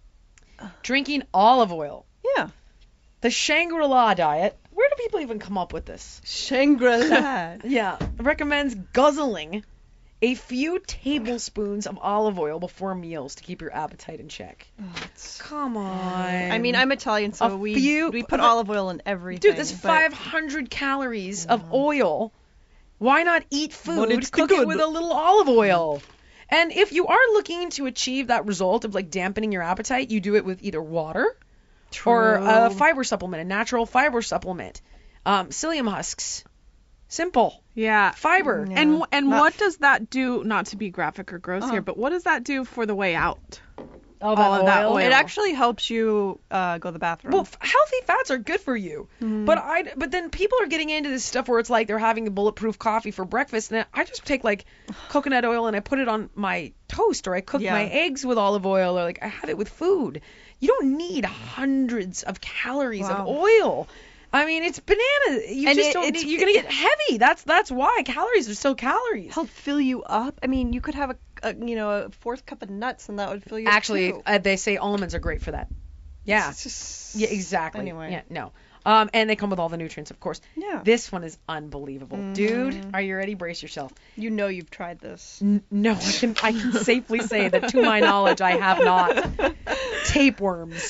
Drinking olive oil. Yeah. The Shangri-La diet. Where do people even come up with this? Shangri-La. Yeah. Recommends guzzling a few tablespoons of olive oil before meals to keep your appetite in check. Oh, Come on. I mean, I'm Italian, so A we few- we put olive oil in everything. Dude, that's but- five hundred calories of oil. Why not eat But food, it's cook good. it with a little olive oil? And if you are looking to achieve that result of like dampening your appetite, you do it with either water or a fiber supplement, a natural fiber supplement. Um, psyllium husks. Simple. Yeah. Fiber. Yeah. And and Not- what does that do? Not to be graphic or gross Uh-huh. here, but what does that do for the way out? All all of that oil. It actually helps you uh, go to the bathroom. Well, f- healthy fats are good for you, Mm-hmm. but I but then people are getting into this stuff where it's like they're having a bulletproof coffee for breakfast, and I just take like coconut oil and I put it on my toast, or I cook Yeah. my eggs with olive oil, or like I have it with food. You don't need hundreds of calories Wow. of oil. I mean, it's banana. You And just it- don't. it's- Need, you're gonna get heavy. That's that's why calories are still calories. help fill you up. I mean, you could have a, a you know a fourth cup of nuts and that would fill you up Actually, too. uh, they say almonds are great for that. Yeah. It's just- Yeah, exactly. Anyway. Yeah, no. Um, and they come with all the nutrients, of course. Yeah. This one is unbelievable. Mhm. Dude, are you ready? Brace yourself. You know you've tried this. N- no, I can I can safely say that to my knowledge I have not. Tapeworms.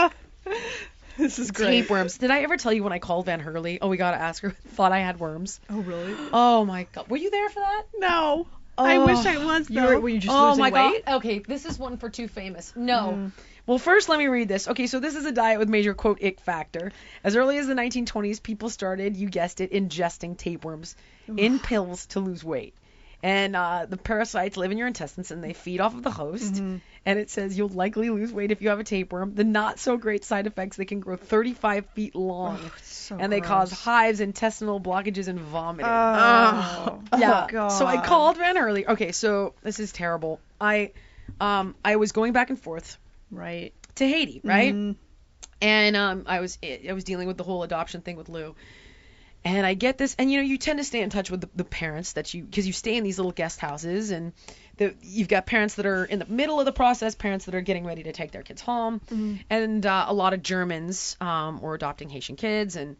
This is great. Tapeworms. Did I ever tell you when I called Van Hurley? Oh, we gotta ask her. Thought I had worms. Oh really? Oh my God. Were you there for that? No. I wish I was You though. were, were you just oh losing my weight? God. Okay, this is one for too famous. No. Mm. Well, first let me read this. Okay, so this is a diet with major quote ick factor. As early as the nineteen twenties, people started, you guessed it, ingesting tapeworms in pills to lose weight. And uh, the parasites live in your intestines and they feed off of the host. Mm-hmm. And it says you'll likely lose weight if you have a tapeworm. The not so great side effects, they can grow thirty-five feet long. Oh, it's so and they gross. cause hives, intestinal blockages, and vomiting. Oh, Yeah. God. So I called Van Hurley. Okay, so this is terrible. I um I was going back and forth Right. to Haiti, right? Mhm. And um I was I was dealing with the whole adoption thing with Lou. And I get this, and you know, you tend to stay in touch with the, the parents that you, because you stay in these little guest houses, and the, you've got parents that are in the middle of the process, parents that are getting ready to take their kids home, Mm-hmm. and uh, a lot of Germans um, were adopting Haitian kids, and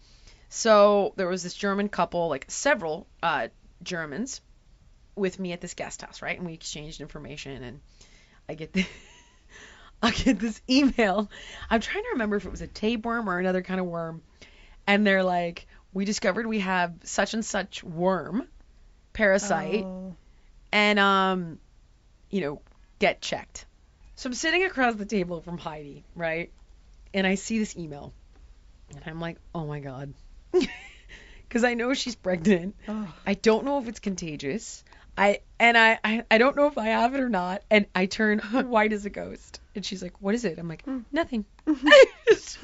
so there was this German couple, like several uh, Germans, with me at this guest house, right? And we exchanged information, and I get the. I get this email. I'm trying to remember if it was a tapeworm or another kind of worm, and they're like, we discovered we have such and such worm parasite, Oh. and um you know, get checked. So I'm sitting across the table from Heidi, right, and I see this email, and I'm like, oh my God, because I know she's pregnant. Oh. I don't know if it's contagious. I and I, I I don't know if I have it or not, and I turn white as a ghost. And she's like, what is it? I'm like, nothing. nothing. She's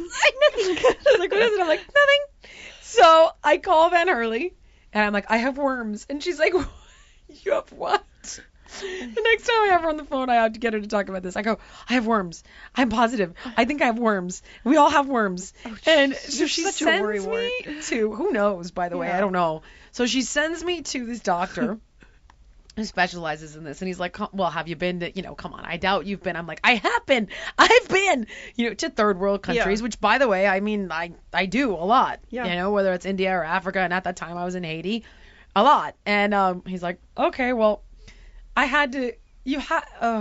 like, what is it? I'm like, nothing. So I call Van Hurley, and I'm like, I have worms. And she's like, you have what? The next time I have her on the phone, I have to get her to talk about this. I go, I have worms. I'm positive. I think I have worms. We all have worms. and so you're she such a sends worrywart. me to, who knows, by the way, Yeah. I don't know. So she sends me to this doctor who specializes in this, and he's like, "Com- well, have you been to, you know, come on, I doubt you've been." I'm like, I have been. I've been, you know, to third world countries, Yeah. which, by the way, I mean, I, I do a lot, Yeah. you know, whether it's India or Africa, and at that time I was in Haiti, a lot. And um, he's like, okay, well, I had to, you ha- uh,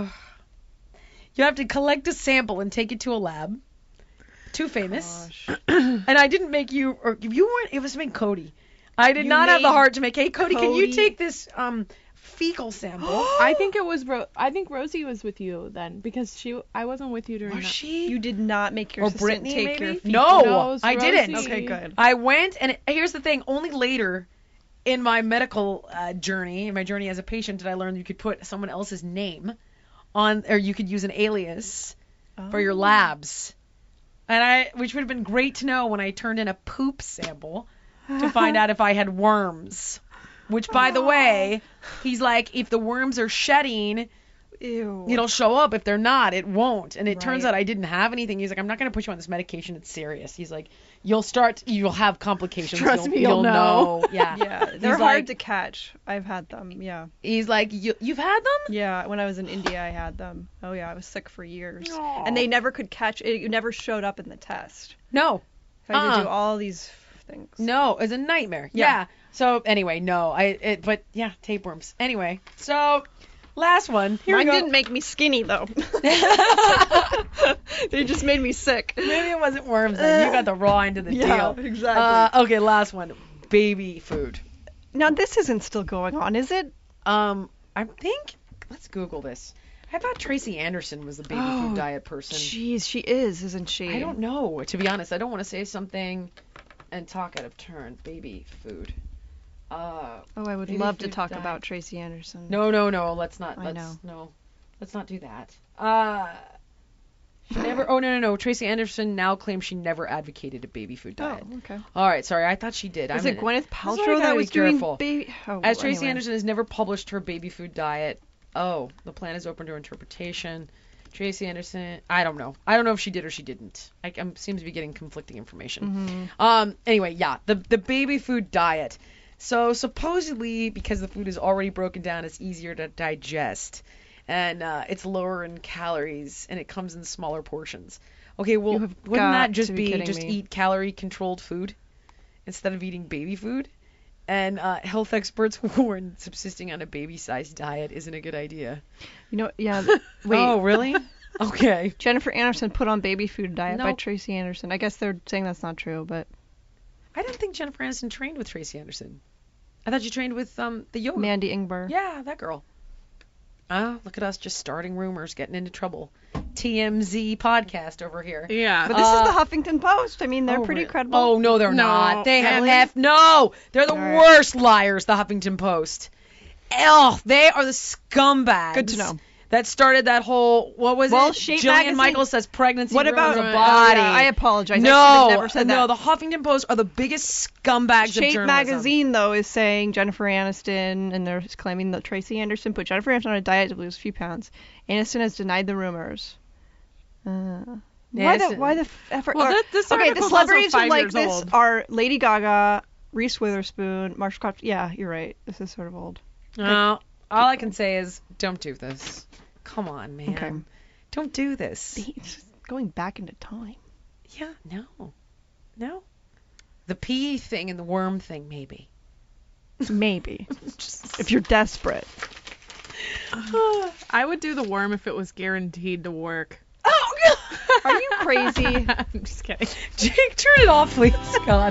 you have to collect a sample and take it to a lab. Too famous. And I didn't make you, or you weren't, it was me, Cody. I did You not have the made heart to make, hey, Cody, can you Cody- take this um fecal sample. I think it was Ro- I think Rosie was with you then because she I wasn't with you during Was that. she? You did not make your Or assistant Brittany, take your maybe? fecal- No, No, it was I didn't. Rosie. Okay, good. I went, and it, here's the thing: only later in my medical uh, journey, in my journey as a patient, did I learn you could put someone else's name on, or you could use an alias for your labs. And I, which would have been great to know when I turned in a poop sample to find out if I had worms. Which, by the way, he's like, if the worms are shedding, Ew. it'll show up. If they're not, it won't. And it turns Right. out I didn't have anything. He's like, I'm not going to put you on this medication. It's serious. He's like, you'll start, you'll have complications. Trust you'll, me, you'll know. Yeah. Yeah, they're He's hard like- to catch. I've had them. Yeah. He's like, you, you've had them? Yeah, when I was in India, I had them. Oh yeah, I was sick for years, Aw. and they never could catch it. It never showed up in the test. No. So I had to Uh-uh. do all these things. No, it's a nightmare. Yeah. Yeah. So anyway, no, I, it, but yeah, tapeworms. Anyway, so last one. Here Mine we go. didn't make me skinny though. They just made me sick. Maybe it wasn't worms then. You got the raw end of the Yeah, deal. exactly. Uh, okay, last one. Baby food. Now this isn't still going on, is it? Um, I think, let's Google this. I thought Tracy Anderson was the baby Oh, food diet person. Jeez, she is, isn't she? I don't know, to be honest. I don't want to say something and talk out of turn. Baby food. Uh, Oh, I would Baby love to food talk diet. about Tracy Anderson. no, no, no. Let's not. I Let's, know. No, let's not do that. Uh, she never. Oh no, no, no. Tracy Anderson now claims she never advocated a baby food diet. Oh, okay. All right, sorry. I thought she did. Was I'm it in- Gwyneth That's why I Paltrow gotta that be was doing careful. baby? Oh, As Tracy anyway. Anderson has never published her baby food diet. Oh, the plan is open to interpretation. Tracy Anderson, I don't know. I don't know if she did or she didn't. I I'm, seems to be getting conflicting information. Um. Anyway, yeah, the the baby food diet. So supposedly, because the food is already broken down, it's easier to digest, and uh, it's lower in calories, and it comes in smaller portions. Okay, well, You have wouldn't got that just to be be kidding just me. eat calorie-controlled food instead of eating baby food? And uh, health experts warn subsisting on a baby-sized diet isn't a good idea. You know, yeah. Wait. Oh, really? Okay. Jennifer Anderson put on baby food diet by Nope. Tracy Anderson. I guess they're saying that's not true, but I didn't think Jennifer Aniston trained with Tracy Anderson. I thought you trained with um the yoga. Mandy Ingber. Yeah, that girl. Oh, look at us just starting rumors, getting into trouble. T M Z podcast over here. Yeah. But this Uh, is the Huffington Post. I mean, they're Oh, pretty really? credible. Oh, no, they're No, not. They have really? F. No, they're the All right. worst liars, the Huffington Post. Oh, they are the scumbags. Good to know. That started that whole, what was Well, it? Shape Jillian Magazine- Michaels says pregnancy What ruins about a Right. body. Oh, yeah, I apologize. I should No, have never said no, that. the Huffington Post are the biggest scumbags of Shape journalism. Magazine, though, is saying Jennifer Aniston, and they're claiming that Tracy Anderson put Jennifer Aniston on a diet to lose a few pounds. Aniston has denied the rumors. Uh, why the Aniston- why the f- effort? Well, or- this- this okay, the article's celebrities also who five like years this old. are Lady Gaga, Reese Witherspoon, Marsha Cox. Yeah, you're right. This is sort of old. No, all I can say is don't do this. Come on, man. Okay. Don't do this. It's just going back into time. Yeah, no. No. The pee thing and the worm thing, maybe. Maybe if you're desperate. I would do the worm if it was guaranteed to work. Oh, Are you crazy? I'm just kidding. Jake, turn it off, please. God.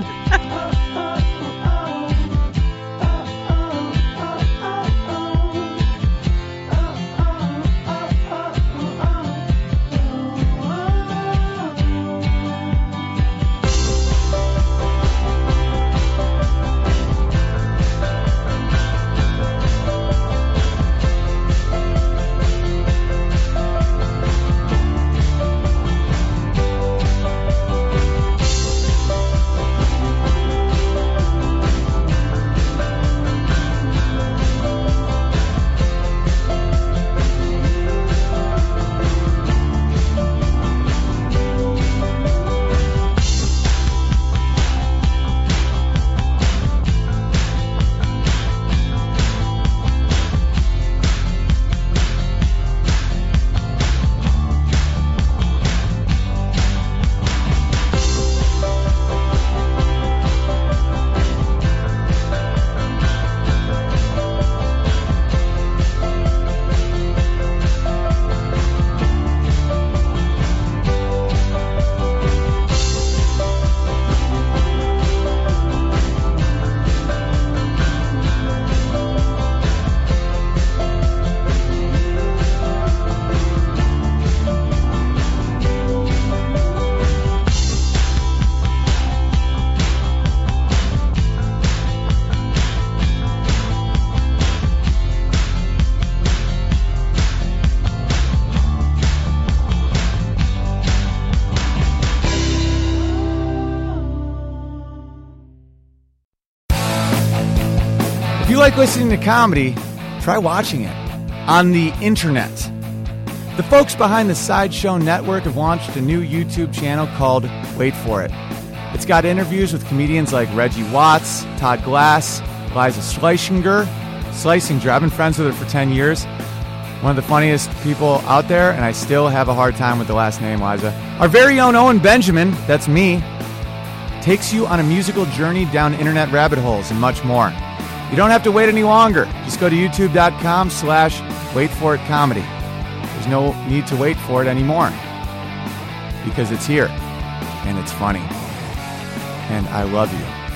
you like listening to comedy, try watching it on the internet. The folks behind the Sideshow Network have launched a new YouTube channel called Wait For It. It's got interviews with comedians like Reggie Watts, Todd Glass, Liza Schlesinger. Schlesinger, I've been friends with her for ten years. One of the funniest people out there, and I still have a hard time with the last name, Liza. Our very own Owen Benjamin, that's me, takes you on a musical journey down internet rabbit holes and much more. You don't have to wait any longer. Just go to youtube.com slash wait for it comedy. There's no need to wait for it anymore because it's here and it's funny. And I love you.